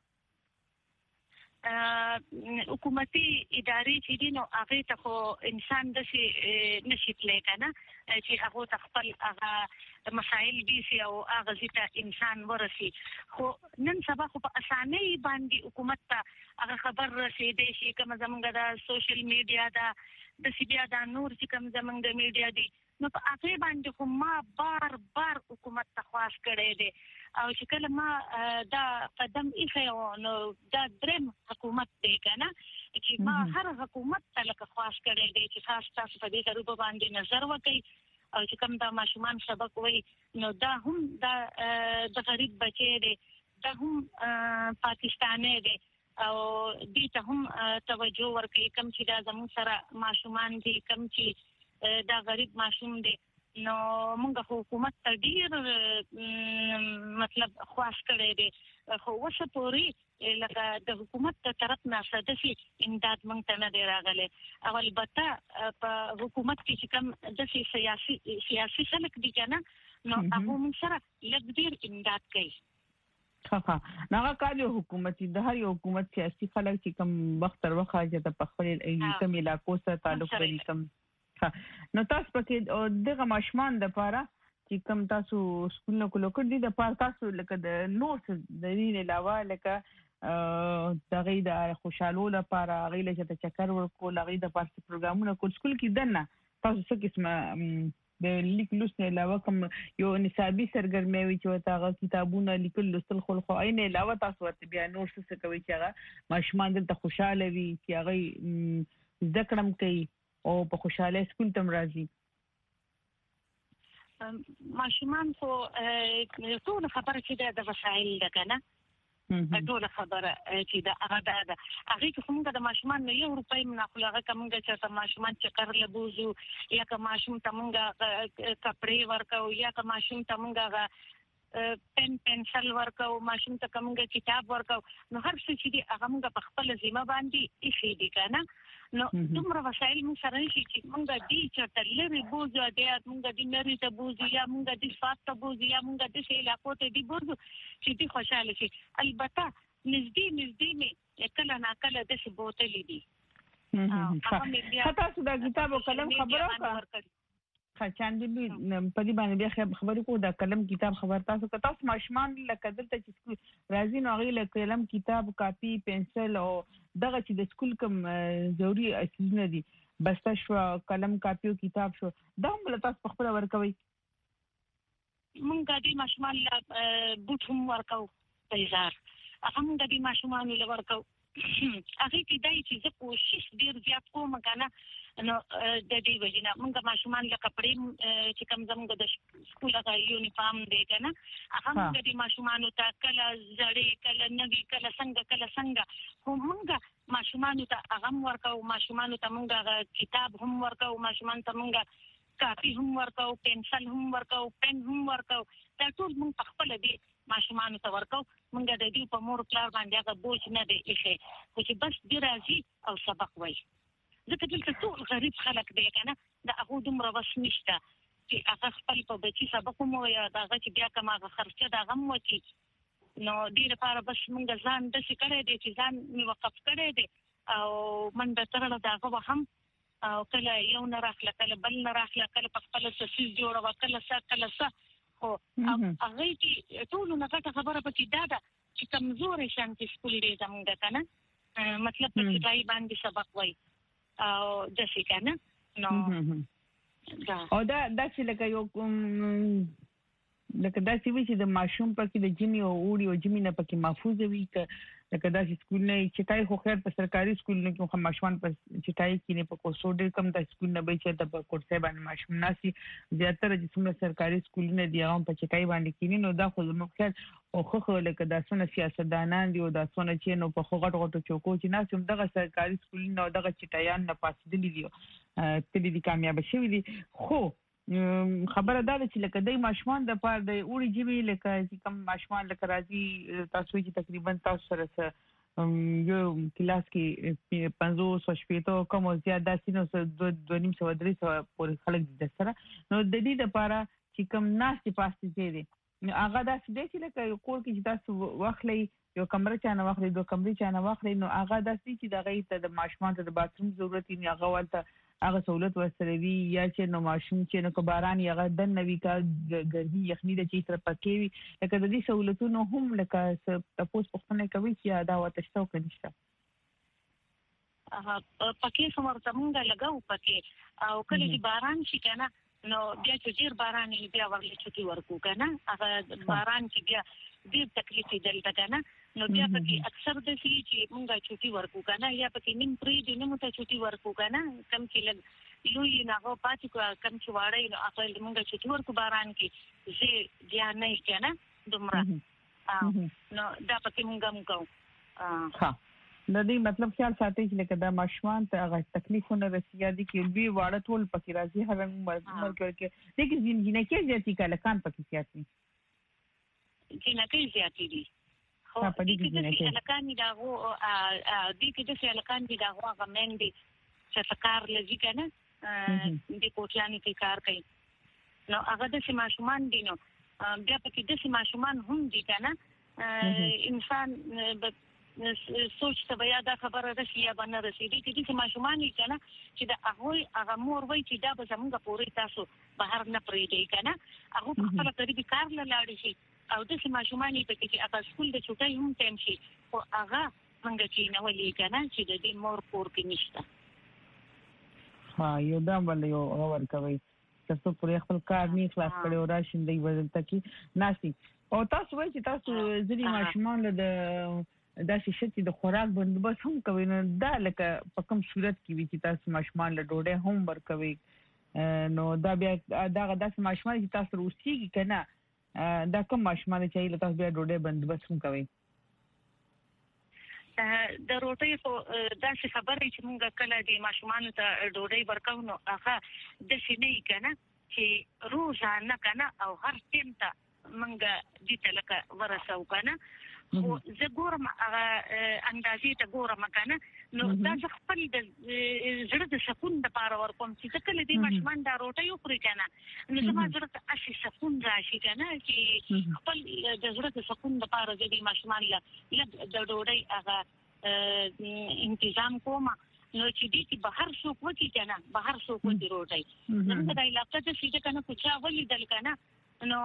حکومتي ادارې چې دي نو هغه ته خو انسان د شي نشي تلای کنه چې هغه ته خپل هغه مسائل دي سي او هغه ځکه انسان ورسي خو نن سبا خو په اسانه باندې حکومت ته هغه خبر رسیدي شي کوم زمونږ د سوشل میډیا دا د سی بیا د نور چې کوم زمونږ د میډیا دي نو په هغه باندې خو ما بار بار حکومت ته خواست کړی دی او چې کله ما دا قدم ایښی نو دا دریم حکومت دی کنه چې ما هر حکومت ته لکه خواست کړی دی چې خاص تاسو په دې ضرورت باندې نظر وکړي او چې کوم دا ماشومان سبق وایي نو دا هم دا د غریب بچی دی دا هم پاکستاني دی او دې ته هم توجه ورکړي کوم چې دا زموږ سره ماشومان دي کوم چې دا غریب ماشوم دی نو موږ حکومت ته ډیر مطلب خواست کړی دی خو وسه پوری لکه د حکومت ته طرف نه سدسي امداد موږ ته نه دی راغلی او البته په حکومت کې چې کوم د سیاسي سیاسي خلک دي کنه نو هغه موږ سره لږ ډیر امداد کوي ها ها ناغه کار حکومت د هر یو حکومت سیاسي خلک چې کوم وخت تر وخت چې د خپل کوم علاقو سره تعلق لري کوم نو تاسو پکې دغه ماشمان د پاره چې کوم تاسو سکولونو کولو کړی د پاره تاسو لکه د نوټ د دې علاوه لکه د غي د خوشالو لپاره غیله چې چکر ورکول غي د پاره پروګرامونه کول سکول کې دنه تاسو څه قسمه د لیک لوستنه علاوه کوم یو نصابي سرګرمي وي چې تاغه کتابونه لیکل لوستل خو خو عین علاوه تاسو ورته بیا نور څه کوي چې هغه ماشمان دلته خوشاله وي چې هغه ذکرم کوي او په خوشاله سکول تم راځي ماشومان خو ټول خبره چې د وسایل ده کنه ټول خبره چې دا هغه ده هغه کوم د ماشومان یو روپۍ مناخلغه کومګه چې ماشومان چې کار لبوزو یا که ماشوم تمنګه کپڑے ورکو یا که ماشوم تمنګه پن پنسل ورکو ماشوم ته کومګه کتاب ورکو نو هر څه چې دی هغه موږ په خپل ذمہ باندې ایښی دي کنه نو دومره وسایل موږ سره نشي چې موږ دې چې تلری بوزو دې موږ دې نری ته بوزو یا موږ دې فات ته بوزو یا موږ دې شي علاقو ته دې بوزو چې دې خوشاله شي البته نږدې نږدې مې کله نا کله د څه بوتلې دي خطا سودا کتاب او قلم خبرو کا خچان دې په دې باندې بیا خبرې کو دا قلم کتاب خبر تاسو که تاسو ماشمان لکه دلته چې سکول راځي نو غي له قلم کتاب کاپي پنسل او دغه چې د سکول کوم ضروري اساسونه دي بس شو قلم کاپي او کتاب شو دا هم تاسو په خپل ورکوي مونږ دې ماشمان لا بوت هم ورکو پیزار هغه مونږ دې ماشمان له ورکو هغه کې دای چې زه کوشش ډیر زیات کوم کنه نو د دې وجنه موږ ماشومان له کپڑے چې کوم زموږ د سکول غا یونیفارم دی کنه هغه موږ د ماشومان ته کله زړې کله نوی کله څنګه کله څنګه خو موږ ماشومان ته هغه ورکو ماشومان ته موږ کتاب هم ورکو ماشومان ته موږ کاپي هم ورکو پنسل هم ورکو پن هم ورکو دا ټول موږ خپل دي ماشومان ته ورکو موږ د دې په مور پلار باندې هغه بوج نه دی ایښی خو چې بس دی راځي او سبق وایي ځکه دلته ټول غریب خلک دی کنه د هغه دومره وس نشته چې هغه خپل په بچي سبق مو یا دغه چې بیا کوم هغه خرچه دغه مو کی نو دې لپاره بس موږ ځان د څه کړی دی چې ځان می وقف کړی دی او من به تر دغه هم او کله یو نه راخله کله بل نه راخله کله په خپل تفصیل جوړه وکړه څه کله څه خو هغه چې ټول نه غټه خبره پکې دا ده چې کمزورې شانتي سکول دی زموږ کنه مطلب په ځای باندې سبق وایي او د څه کنه نو دا او دا د څه لکه یو لکه دا چې د ماشوم پکې د جمی او اوړي او جمی نه پکې محفوظ وي لکه دا سکول نه چې خو خیر په سرکاري سکول نه کې ماشومان په چټای کې نه په کوسو ډېر کم د سکول نه به چې د کورسې باندې ماشوم ناسي زیاتره چې څومره سرکاري سکول نه دی هغه په چټای باندې کې نو دا خو زموږ خیر او خو لکه دا څونه سیاستدانان دي او دا څونه چې نو په غټ غټو چوکو چې ناسوم دغه سرکاري سکول نه دغه چټایان نه پاسېدلې دي تلې دي کامیاب شوی دي خو خبره دا ده چې لکه د ماشومان د پاره د اوړي جیبي لکه چې کوم ماشومان لکه راځي تاسو چې تقریبا تاسو سره یو کلاس کې پنځوس شپېته کوم زیات داسې نو دوه نیم سوه درې سوه پورې خلک دي سره نو د دې لپاره چې کوم ناستې پاستې دي نو هغه داسې دی چې لکه یو کور کې چې تاسو واخلئ یو کمره چانه واخلئ دوه کمرې چانه واخلئ نو هغه داسې چې دغه ته د ماشومان ته د باتروم ضرورت یې هغه ولته هغه سہولت ورسره وي یا چې نو ماشوم چې نو باران یې هغه دن نوي کا ګرمي یخني د چي سره پکې وي لکه د دې سہولتونو هم لکه تاسو پوښتنه کوي چې دا وته شته او کنيشته اها پکې څومره څنګه لګاو پکې او کله چې باران شي کنه نو بیا چې ډیر باران یې بیا ورلې چټي ورکو کنه هغه باران چې بیا ډیر تکلیف دلته کنه نو بیا پکې اکثر د شي چې مونږه چټي ورکو کنه یا پکې نیم پری دې نیم ته چټي ورکو کنه کم چې لګ لوی نه هو پاتې کو کم چې واړی نو خپل مونږه چټي ورکو باران کې چې بیا نه کنه دومره نو دا پکې مونږه مونږه ها د دې مطلب خیال ساتي چې لکه دا ماشومان ته هغه تکلیفونه رسیا دي کې لوی واړه ټول پکې راځي هر عمر کې دغه ځینې کې ځاتي کله کان پکې سیاسي چې نه کې زیاتې دي خو د دې الکان دا هو د دې د الکان دا هو هغه من دي چې فکر لږی کنه د کوټیانو کې کار کوي نو هغه د ماشومان دي نو بیا پکې د ماشومان هم دي کنه انسان سوچ ته بیا دا خبره راشي یا باندې رسیدي چې ماشومان یې کنه چې دا هغه هغه مور وای چې دا به زموږ پورې تاسو بهر نه پریږدي کنه هغه خپل قریبي کار لاله شي او د ماشومان یې پکې چې هغه سکول د چټای هم تم شي او هغه څنګه چې نو ولې کنه چې د دې مور پور کې نشته ها یو دا ول یو اور کوي تاسو پرې خپل کار نه خلاص کړو راشي دی ورته کې ناشي او تاسو وایي چې تاسو ځینې ماشومان له دا چې د خوراک بندوبست هم کوي نو دا لکه په کوم صورت کې وي چې تاسو ماشومان له ډوډۍ هم ورکوي نو دا بیا دا داس ماشومان چې تاسو روسيږي کنه دا کوم ماشومان چې له تاسو بیا ډوډۍ بندوبست هم کوي د روټي په داسې خبرې چې موږ کله د ماشومان ته ډوډۍ ورکو نو هغه د شنې کنه چې روزانه کنه او هر ټیم ته موږ دې تلکه ورسو کنه خو زه ګورم هغه اندازې ته ګورم کنه نو دا خپل د زړه د سکون لپاره ورکوم چې کله دې ماشومان دا روټي خوري کنه نو زما زړه ته اصلي سکون راشي کنه چې خپل د زړه د سکون لپاره دې ماشومان له د ډوډۍ هغه تنظیم کوم نو چې دې کې بهر څوک وتی کنه بهر څوک وتی روټي نو دا علاقه ته چې کنه کوچا ولې دل کنه نو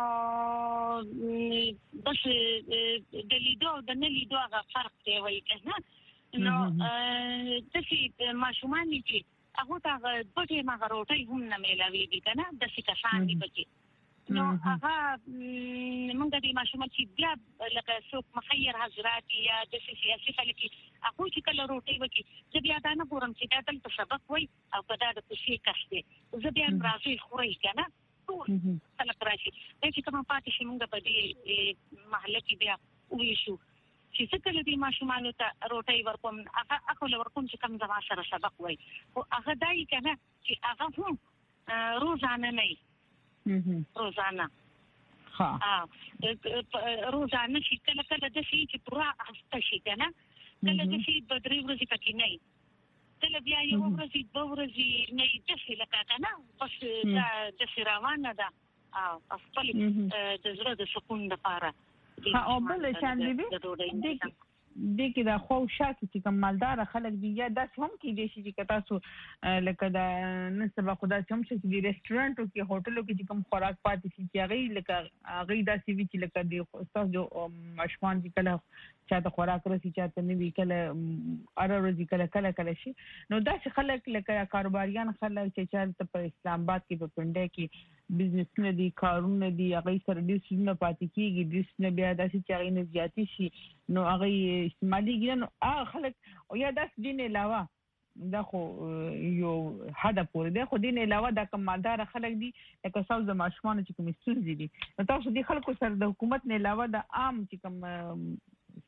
بس د لیدو د نه لیدو هغه فرق دی وایي کنه نو د چې ماشومان چې هغه ته پټه ما روټي هم نه ملاويږي کنه د څه کسان دي پکې نو هغه موږ د ماشومان چې بیا لکه څوک مخیر حضرات یا د سیاسي خلک هغه چې کله روټي وکي چې بیا دا نه ګورم چې دا تل سبق وای او په دا د کوشي کښته زه بیا راځي خوري کنه خلک راشي چې کوم پاتې شي موږ په دې محله کې بیا ویشو چې څه کله دې ماشومان ته روټي ورکوم هغه اخو ورکوم چې کوم ځما سره سبق وای او هغه دای کنه چې هغه هم روزانه نه روزانه ها روزانه چې کله کله د شي چې پورا هسته شي کنه کله د شي بدري ورځې پکې نه کله بیا یو ورځې دوه ورځې نه دې لکه کنه بس دا د روانه ده او خپل د زړه د سکون لپاره او بل شان دی دې د کې دا خو شاته چې کوم مالدار خلک دی یا داس هم کې دي چې تاسو لکه دا نن سبا خدای چې هم چې د ریسټورانټو کې هوټلو کې کوم خوراک پاتې شي چې هغه لکه هغه داسې وی چې لکه د تاسو جو مشمان دي کله چاته خوراک رسي چاته نه وی کله ار ورځي کله کله کله شي نو داسې خلک لکه کاروباریان خلک چې چاته په اسلام آباد کې په پنده کې بزنس نه دي کارونه دي هغه سره ډیر څه پاتې کیږي ډیر نه بیا داسې چې هغه نه زیاتی شي نو هغه استعمالي ګنو هغه خلک او یا داس دین علاوه دا خو یو حدا پورې دا خو دین علاوه دا کوم مالدار خلک دي لکه تاسو د ماشومان چې کوم ستونزې دي نو تاسو د خلکو سره د حکومت نه علاوه د عام چې کوم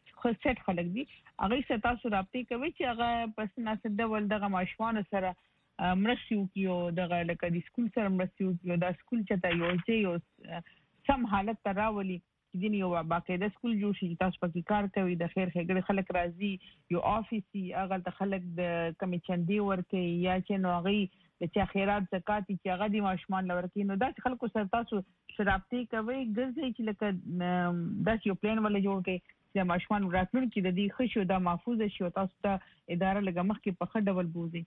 خصوصیت خلک دي هغه سره تاسو رابطه کوي چې هغه پس ناسد ول دغه ماشومان سره مرستي وکيو دغه لکه د سکول سره مرستي وکيو دا سکول چې یو چې یو سم حالت تراولي چې یو باقاعده سکول جوړ شي تاسو پکې کار کوي د خیر خګړي خلک راځي یو افیسي هغه د خلک د کمیشن دی ورته یا چې نو غي چې خیرات زکات چې هغه د ماشومان لورکې نو دا خلکو سره تاسو شرابتي کوي ګرځي چې لکه دا یو پلان ولې جوړ کې چې ماشومان راتلونکي د دې خشو د محفوظ شي او تاسو ته اداره لګمخ کې په خډه ول بوزي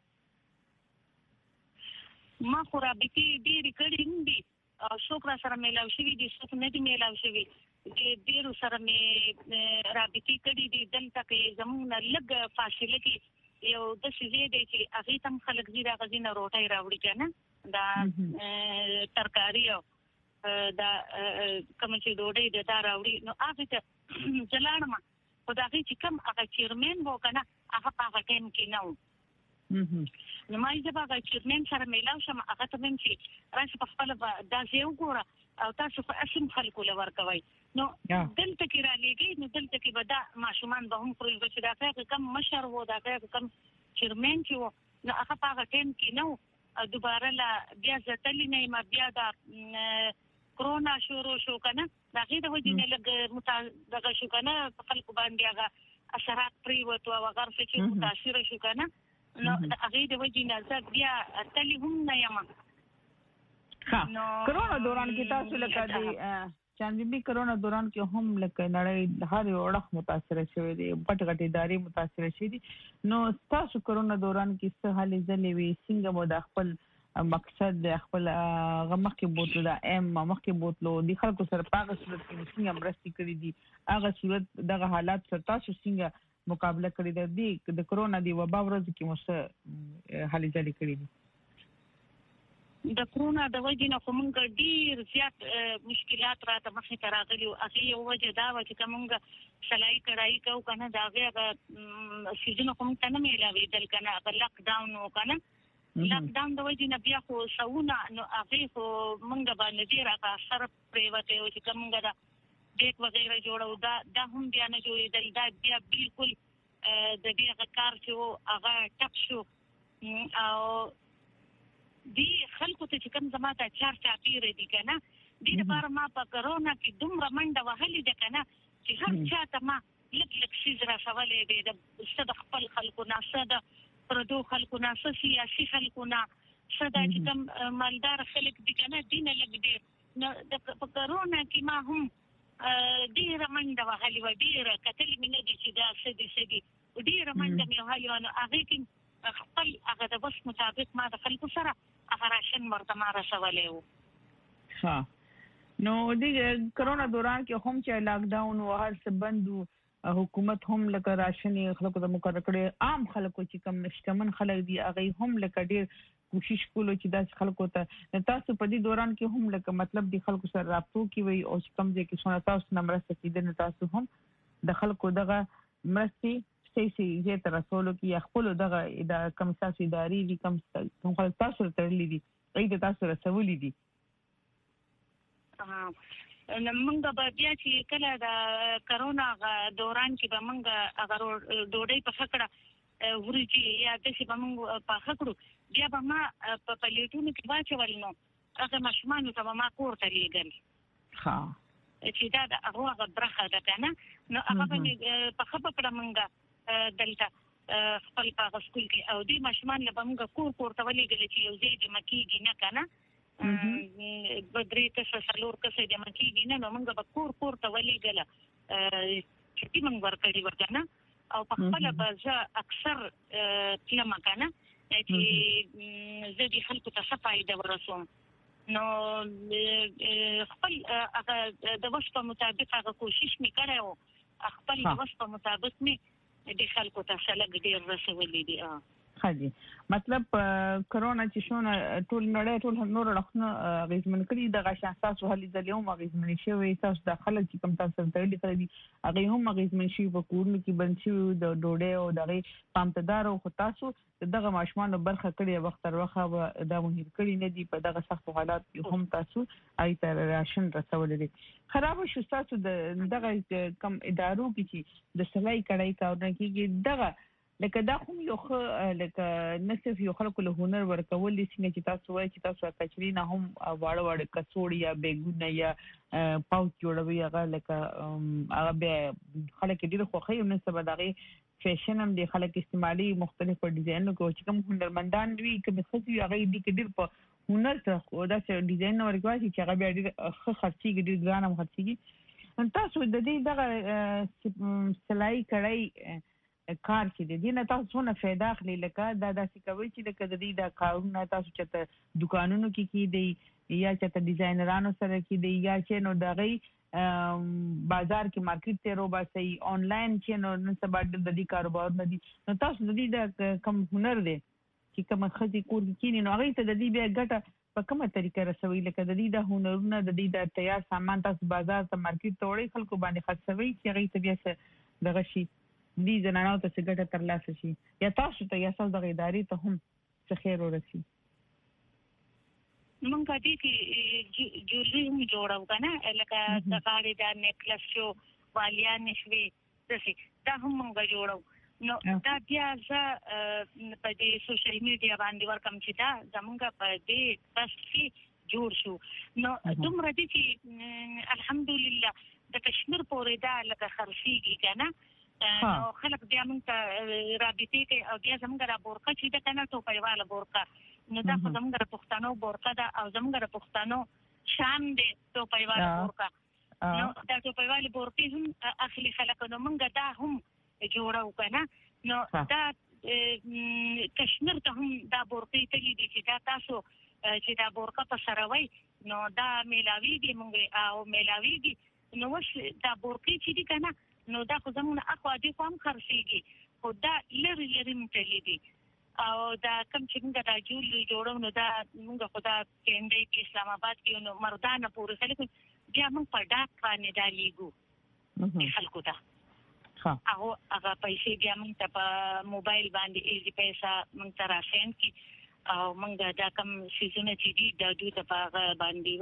ما خو رابطي ډېری کړي دي او شکر سره ملاوي شي دي څه نه دي ملاوي شي د ډیرو سره مې رابطي کړي دي دلته کې زموږ لږ فاصله کې یو د شې دی چې هغه تم خلک زیرا غزینه روټي راوړي کنه دا ترکاری او دا کوم چې ډوډۍ د دا راوړي نو هغه ته ځلانما خدای چې کوم هغه چیرمن وو کنه هغه په هغه ټیم کې نو نو ما یې به چیرمن سره ملاو شم هغه ته مې چې راځي په خپل دا ځای وګوره او تاسو په اسم خلکو لور کوي نو دلته کې را لګي نو دلته کې به دا ماشومان به هم پرې چې دا څنګه کم مشر وو دا څنګه کم چیرمن چې وو نو هغه په هغه ټیم کې نو دوباره لا بیا ځتلې نه ما بیا دا کرونا شروع شو کنه دا غي د وجې نه لګ متدغه شو کنه په خلکو باندې هغه اثرات پرې وته او هغه چې متاثر شو کنه نو هغه د وجې نه زه بیا تلې هم نه یم ها کرونا دوران کې تاسو لکه د چاندبي کرونا دوران کې هم لکه نړۍ هر یو اړخ متاثر شوی دی پټ غټي داري متاثر شوی دي نو تاسو کرونا دوران کې څه حالې ځلې وي څنګه مو د خپل مقصد د خپل غمخ کې بوتلو د ام مخ کې بوتلو د خلکو سره پاغه صورت کې څنګه مرستي کړې دي هغه صورت دغه حالات سره تاسو څنګه مقابله کړی دی د کرونا دی وبا ورځ کې مو څه حالې ځلې کړې دي د کرونا د وجې نه کومګ ډیر زیات مشکلات راته مخې ته راغلي او هغه یو وجه دا و چې کومګ سلای کړای کو کنه دا هغه سیزن کوم ته نه ملاوي دل کنه لاک ډاون وکنه لاک ډاون د وجې نه بیا خو سونه نو هغه خو مونږ باندې ډیر هغه اثر پریوته او چې کومګ دا ډیک وغیرہ جوړو دا دا هم بیا نه جوړېدل دا بیا بالکل د دې کار چې هغه ټپ شو او دی خلکو ته چې کوم زما ته چار چاپیر دي کنه د لپاره ما په کرونا کې دومره منډه وهلې ده کنه چې هر چا ته ما لک لک شي زرا سوالې دي د ستد خپل خلکو نه ستد پردو خلکو نه سیاسي خلکو نه ستد چې کوم مالدار خلک دي کنه دینه لګ دي نو د کرونا کې ما هم ډیره منډه وهلې و ډیره کتل مې نه دي چې دا سدي سدي ډیره منډه مې وهلې نو هغه کې خپل هغه د بس مطابق ما د خلکو سره هغه راشن مرته ما رسولې وو ها نو د کرونا دوران کې هم چې لاک ډاون او هر څه بندو حکومت هم لکه راشن خلکو ته مقرر کړي عام خلکو چې کم نشتمن خلک دي هغه هم لکه ډیر کوشش کولو چې داس خلکو ته تاسو په دې دوران کې هم لکه مطلب د خلکو سره رابطو کې وي او چې کم ځای کې سونه تاسو نمبر ستیدنه تاسو هم د خلکو دغه مرستي سي زه تر رسولو کې خپل دغه د کم تاسو اداري دي کم کوم خلک تاسو ترلې دي اې تاسو رسولې دي اه نمنګ به بیا چې کله د کرونا دوران کې به منګ اگر ډوډۍ په خکړه ورچی یا د څه به منګ په خکړو بیا به ما په پلیټونو کې واچول نو هغه ماشومان ته ما کور ته لېګل ها چې دا د هغه برخه ده کنه نو هغه په خپل منګ دلته خپل په سکول کې او دې ماشومان له موږ کور کور ته ولېګل چې یو ځای د مکیږي نه کنه بدري ته سلور کسه د مکیږي نه نو موږ به کور کور ته ولېګل چې موږ ورکړي ورکنه او په خپل بازه اکثر کلمه کنه چې زه دې خلکو ته صفایده ورسوم نو خپل هغه د وخت په مطابق هغه کوشش میکړم خپل د وخت په مطابق می د خلکو ته سلګ ډیر رسولې دي اه خاجي مطلب کرونا چې شونه ټول نړۍ ټول نور لخنه غیزمن کړي د غشان تاسو هلي د یوم غیزمن شوی تاسو د خلک چې کوم تاسو ته لري کړی هغه هم غیزمن شي په کورن کې بند شي د ډوډۍ او دغه پامتدار او تاسو دغه ماشومان برخه کړي وخت تر وخت د مهیر کړي نه دي په دغه سخت حالات کې هم تاسو آی تر راشن رسول دي خراب شو تاسو د دغه کم ادارو کې چې د سلای کړای کارونه کېږي دغه لکه دا هم یو لکه نصف یو خلکو له هنر ورکول دي چې تاسو وایي چې تاسو کچري نه هم واړه واړه کڅوړي یا بیګونه یا پاوچ جوړوي هغه لکه هغه به خلک ډیر خوښي او نن سبا دغه فیشن هم د خلک استعمالي مختلفو ډیزاینونو کې چې کوم هنرمندان وي کوم خصوصي هغه دي کې ډیر په هنر سره دا چې ډیزاین ورکوي چې هغه ډیر ښه خرڅيږي ډیر ګران هم خرڅيږي تاسو د دې دغه سلای کړای کار چې د دې نه تاسو نه फायदा اخلي لکه دا داسې کوي چې لکه د دې د کارونه تاسو چې دکانونو کې کې دی یا چې ډیزاینرانو سره کې دی یا چې نو دغه بازار کې مارکیټ ته رو باسي آنلاین چې نو نن سبا د دې کاروبار نه دي نو تاسو د دې د کم هنر دی چې کوم خدي کور کې نو هغه ته د دې بیا ګټه په کومه طریقه رسوي لکه د دې د هنرونو د دې د تیار سامان تاسو بازار ته مارکیټ ته وړي خلکو باندې خرڅوي چې هغه ته بیا دغه شي دې زنانو ته څه ګټه ترلاسه شي یا تاسو ته یا تاسو د ادارې ته هم څه خیر ورسي مونږ دې کې جوړې هم جوړو کنه لکه د غاړې د نیکلس شو والیان شوي دسي دا هم مونږ جوړو نو دا بیا ز په دې سوشل میډیا باندې ورکم چې دا زمونږ په دې تاسو جوړ شو نو دومره دي چې الحمدلله د کشمیر پورې دا لکه خرڅيږي کنه نو خلک بیا موږ رابطې کوي او بیا زموږ را بورقه چې د کنه ټوپیواله بورقه نو دا خو زموږ د پښتنو بورقه ده او زموږ د پښتنو شان دی ټوپیواله بورقه نو دا ټوپیواله بورقه هم اخلي خلک نو موږ دا هم جوړو کنه نو دا کشمیر ته هم دا بورقه ته دي چې دا تاسو چې دا بورقه په سروي نو دا میلاویږي موږ او میلاویږي نو وش دا بورقه چې دي کنه نو دا خو زموږ اخوا دي کوم خرڅيږي خو دا لری لری متلی دي او دا کم چې موږ دا جوړ جوړو نو دا موږ خدا کېندې په اسلام آباد کې نو مردانه پورې خلک بیا موږ په ډاک باندې دا لیګو خلکو ته هغه هغه پیسې بیا موږ ته په موبایل باندې ایزي پیسې موږ ته راشين کی او موږ دا کم سيزونه چې دي دا دوی ته په باندې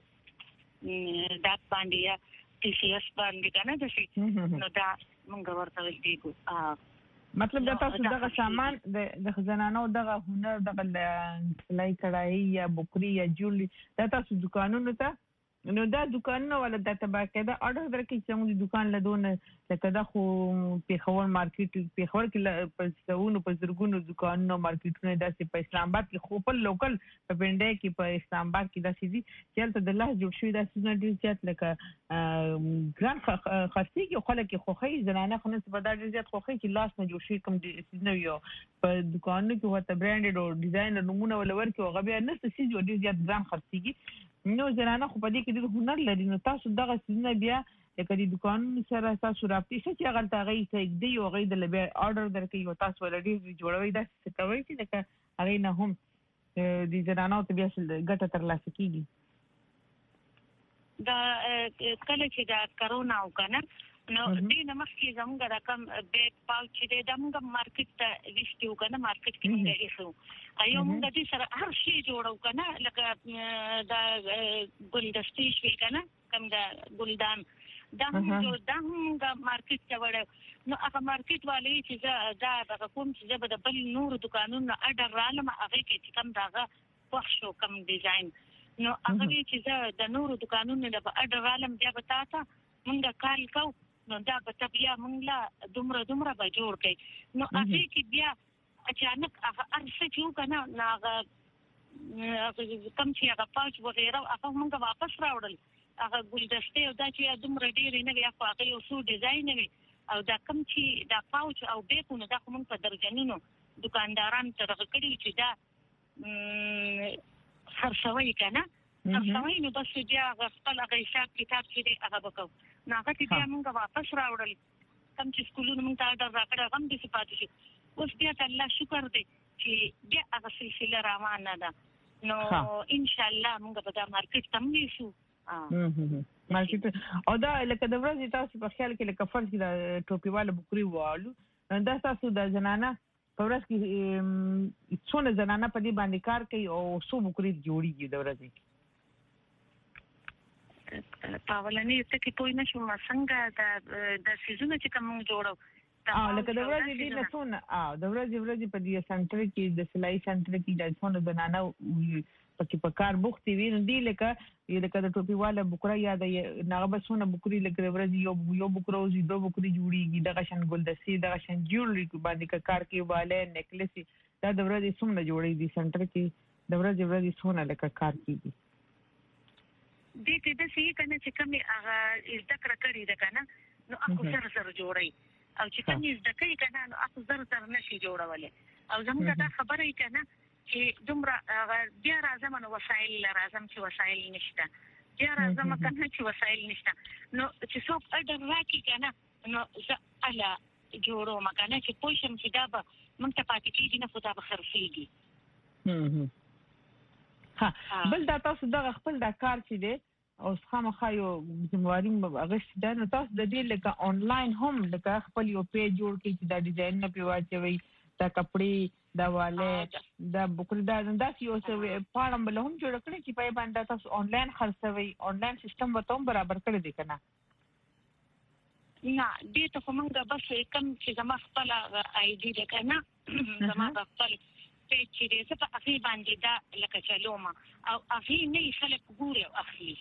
ولې دا باندې یا ټي سي اس باندې کنه د شي نو دا موږ ورته وایو مطلب دا تاسو دغه سامان د خزانانو دغه هنر دغه لای کړای یا بوکری یا جوړ دا تاسو دکانونو ته نو دا دکانونه ولا د تباکه دا اورډر درکې چې موږ دکان لدون لکه دا خو په خور مارکیټ په خور کې په څونو په زرګونو دکانونو مارکیټونه داسې په اسلام آباد کې خو په لوکل په پنده کې په اسلام آباد کې داسې دي چې تل د الله جوړ شوی داسې نه دي چې لکه ګران خاصي کې خلک خوخي زنانه خو نه په دا ډیزاین خوخي چې لاس نه جوړ شي کوم دي نو یو په دکانونو کې وته برانډډ او ډیزاین نمونه ولور کې هغه بیا نه څه شي جوړ دي زیات ګران خاصيږي نو زنانه خو په دې کې د هنر لري نو تاسو دغه سيزونه بیا لکه د دکانونو سره تاسو رابطه چې هغه تاغي ته دی یو غي د لبه اورډر درکې یو تاسو ولري جوړوي دا څه کوي چې لکه هغه نه هم د زنانو ته بیا ګټه ترلاسه کیږي دا کله چې دا کرونا وکنه نو دې نه مخکې زموږ رقم بیگ پاوچ دې د موږ مارکیټ ته وشتو کنه مارکیټ کې موږ ایسو ایو موږ دې سره هر شی جوړو کنه لکه دا ګلدستي شي کنه کوم دا ګلدان دا موږ دا موږ مارکیټ ته وړو نو هغه مارکیټ والی چې دا دا کوم چې د بل نور دکانونو اډر رالم هغه کې چې کوم داغه وښو کوم ډیزاین نو هغه چې د نور دکانونو د اډر رالم بیا بتاته موږ کال کو نو دا په بیا موږ لا دومره دومره به جوړ کړي نو هغه کې بیا اچانک هغه ارسه چې کنه هغه کم چې هغه پاوچ وغیرہ هغه موږ واپس راوړل هغه ګلدسته او دا چې دومره ډیر نه وي هغه یو څو ډیزاین وي او دا کم چې دا پاوچ او بیکونه دا موږ په درجنونو دکانداران ته راکړي چې دا خرڅوي کنه خرڅوي نو بس بیا خپل هغه حساب کتاب چې هغه وکړو نو هغه چې بیا موږ واپس راوړل کم چې سکولونو موږ ته اډر راکړه هم دې صفات شي اوس بیا الله شکر دې چې بیا هغه سلسله روانه ده نو ان شاء الله موږ به دا مارکیټ تم نیسو مارکیټ او دا لکه د ورځې تاسو په خیال کې لکه فرض کې ټوپیواله بوکری والو دا تاسو د زنانه په ورځ کې څونه زنانه په دې باندې کار کوي او څو بوکری جوړیږي د ورځې پاولنی ته کې کوئی نشو څنګه د د سيزونه چې کوم جوړو او لکه د ورځې دی نه څونه او د ورځې ورځې په دې سنټر کې د سلای سنټر کې د څونه بنانه پکې په کار بوختي وي نو دی لکه لکه د ټوپی والا بکره یا د نغه بسونه بکری لکه د ورځې یو یو بکره او زیدو بکری جوړیږي د غشن ګلدسي د غشن جوړلی باندې کار کې واله نیکلسي دا د ورځې څونه جوړي دي سنټر کې د ورځې ورځې څونه لکه کار کوي دې کې د سې کنه چې کوم هغه ذکر کړی ده کنه نو اخو سره سره جوړي او چې کوم ذکر کنه نو اخو سره سره نشي جوړولای او زموږ دا خبره یې کنه چې دومره بیا راځم نو وسایل راځم چې وسایل نشته بیا راځم کنه چې وسایل نشته نو چې څوک اډر راکې کنه نو زه الا جوړو مکنه چې پوښم چې دا به مونږ ته پاتې کېږي نه فوټا به خرڅيږي هم ها بل دا تاسو دا خپل دا کار چې دی او خامخا یو زمواري غش دا نو تاسو د دې لکه آنلاین هم لکه خپل یو پیج جوړ کړئ چې دا ډیزاین نه پیواچوي دا کپڑے دا والے دا بکر دا انداز یو څه پاړم بل هم جوړ کړی چې په باندې تاسو آنلاین خرڅوي آنلاین سیستم وته برابر کړی دی کنه نه دې ته کومه بس کم چې زما خپل آی ډی ده کنه زما خپل پیج چې زه په اخی باندې دا لکه چلوما او اخی نه خلک ګوري او اخلي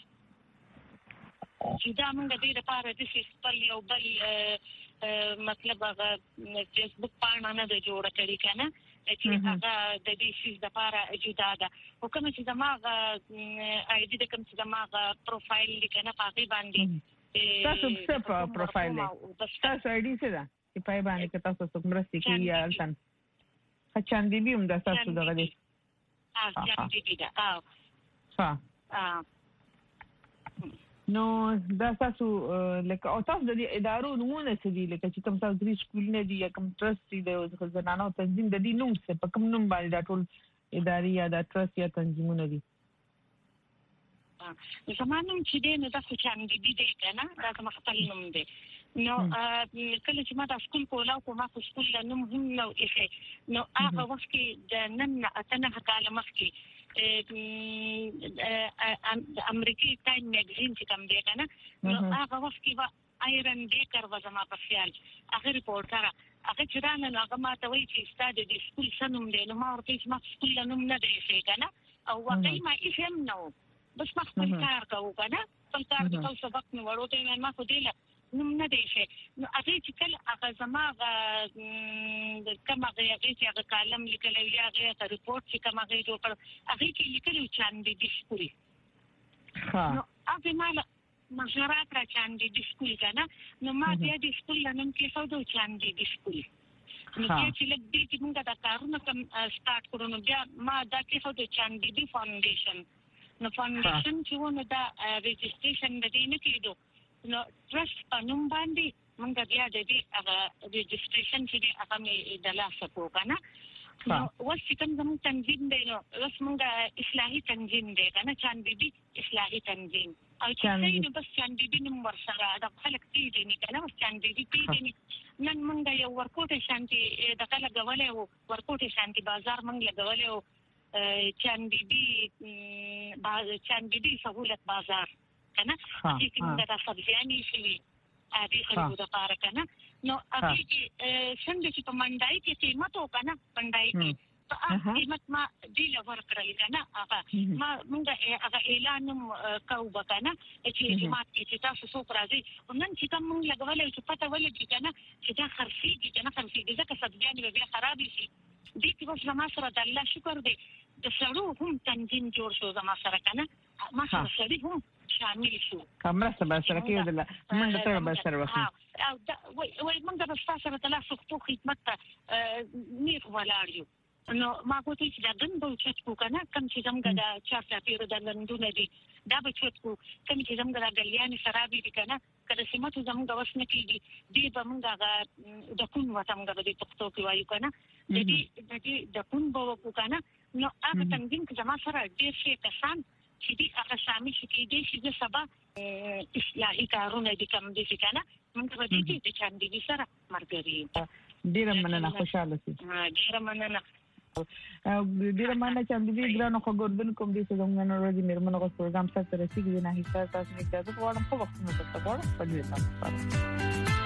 چې دا موږ دې لپاره د خپل یو بل مطلب هغه فیسبوک پاڼه نه جوړه کړی کنه چې هغه د دې شي د لپاره جدا ده او کوم چې زما آی ډی د کوم چې زما پروفایل لیکنه پاغي باندې تاسو څه پروفایل تاسو آی ډی څه ده چې پای باندې که تاسو څوک مرسته کوي یا التن خچان دی بیم د تاسو دغه دی اه چان دی بی دا اه ها نو دا تاسو لکه او تاسو د ادارو نمونه څه دي لکه چې کوم تاسو د سکول نه دي یا کوم ټرست دی د زنانو تنظیم د دې نوم څه په کوم نوم باندې دا ټول اداري یا د ټرست یا تنظیمونه دي زمانم چې دی نو دا خچان دی بی دی کنه دا کوم خپل نوم دی نو کله چې ما د سکول کولاو کومه په سکول د نوم هم نو ایښه نو هغه وخت کې د نن اتنه کاله مخکې د امریکای ټایم میگزین چې کوم دی کنه نو هغه وخت کې آیرن بیکر و زما په خیال هغه ریپورټر هغه چې رانه نو هغه ما ته وایي چې استاد د سکول سنوم دی نو ما ورته چې ما سکول نوم نه دی ایښه کنه او واقعي ما ایښم نو بس ما خپل کار کوو کنه خپل کار کوو سبق نو ورته ما خو دی نو نه دی شي نو هغه چې کله هغه زما د کومه هغه چې هغه کالم لیکل یا هغه ریپورت چې کومه هغه جوړ کړ هغه کې لیکل چاند دي سکولي نو هغه مال مشورات را چاند دي سکولي کنه نو ما بیا د سکول نن کې فوډو چاند دي سکولي نو چې لږ دې چې موږ دا کارونه کوم سٹارټ کړو نو بیا ما دا کې فوډو چاند دي فاونډیشن نو فاونډیشن چې ونه دا ریجستریشن د دې نه کېدو نو ټرست په نوم باندې موږ بیا د دې هغه ریجستریشن چې هغه مې د لاسه کوکنه نو اوس چې کوم زموږ تنظیم دی نو اوس موږ اصلاحي تنظیم دی کنه چاند بي اصلاحي تنظیم او چې نو بس چاند بي نوم ورسره د خلک پیډ نه کنه بس چاند بي پیډ نن موږ یو ورکوټه شانتي د کله غولې وو ورکوټه شانتي بازار موږ لګولې وو چاند بي باز چاند بي سہولت بازار کنه چې موږ د سبزیانې شي ا دې خلکو د پاره کنه نو هغه کې څنګه چې په منډای کې قیمت وکنه منډای کې په قیمت ما دی لور کړل کنه هغه ما موږ هغه اعلان کوو کنه چې جماعت کې تاسو څوک راځي نن چې کوم موږ لګولې چې پته ولګي کنه چې دا خرڅيږي کنه خرڅيږي ځکه سبزیانې به خراب شي دې کې بس زما سره د الله شکر دی د سړو هم تنظیم جوړ شو زما سره کنه ما سره سړي هم شامل شو کمره سره سره کېدل موږ ته به سره وخت او دا وای موږ د تاسو سره تاسو خو خدمت ته نیک ولاړ یو نو ما کوته چې دا دن به چت کو کنه کم چې زمګه دا چارچا پیر د لندونه دي دا به چت کو کم چې زمګه د ګلیانې خرابې دي کنه کله سیمه زمګه وښنه کیږي دی به موږ د کون وتمګه د پښتو کې وایو کنه د دې د دې د کون به وکړو کنه نو هغه تنظیم کې زما سره ډېر شي کسان چې دې هغه شامل شي کې دې چې سبا اصلاحي کارونه دي کوم دي کنه موږ په دې کې چې چاندې سره مرګري ډېر مننه خوشاله سي ډېر مننه ډیره مننه چې د دې ګرانو خبردون کوم دي چې موږ نن ورځې مېرمنو غو پروګرام سره رسیدي نه هیڅ تاسو نه کېږي په وړاندې په وخت نه تاسو غواړم په دې تاسو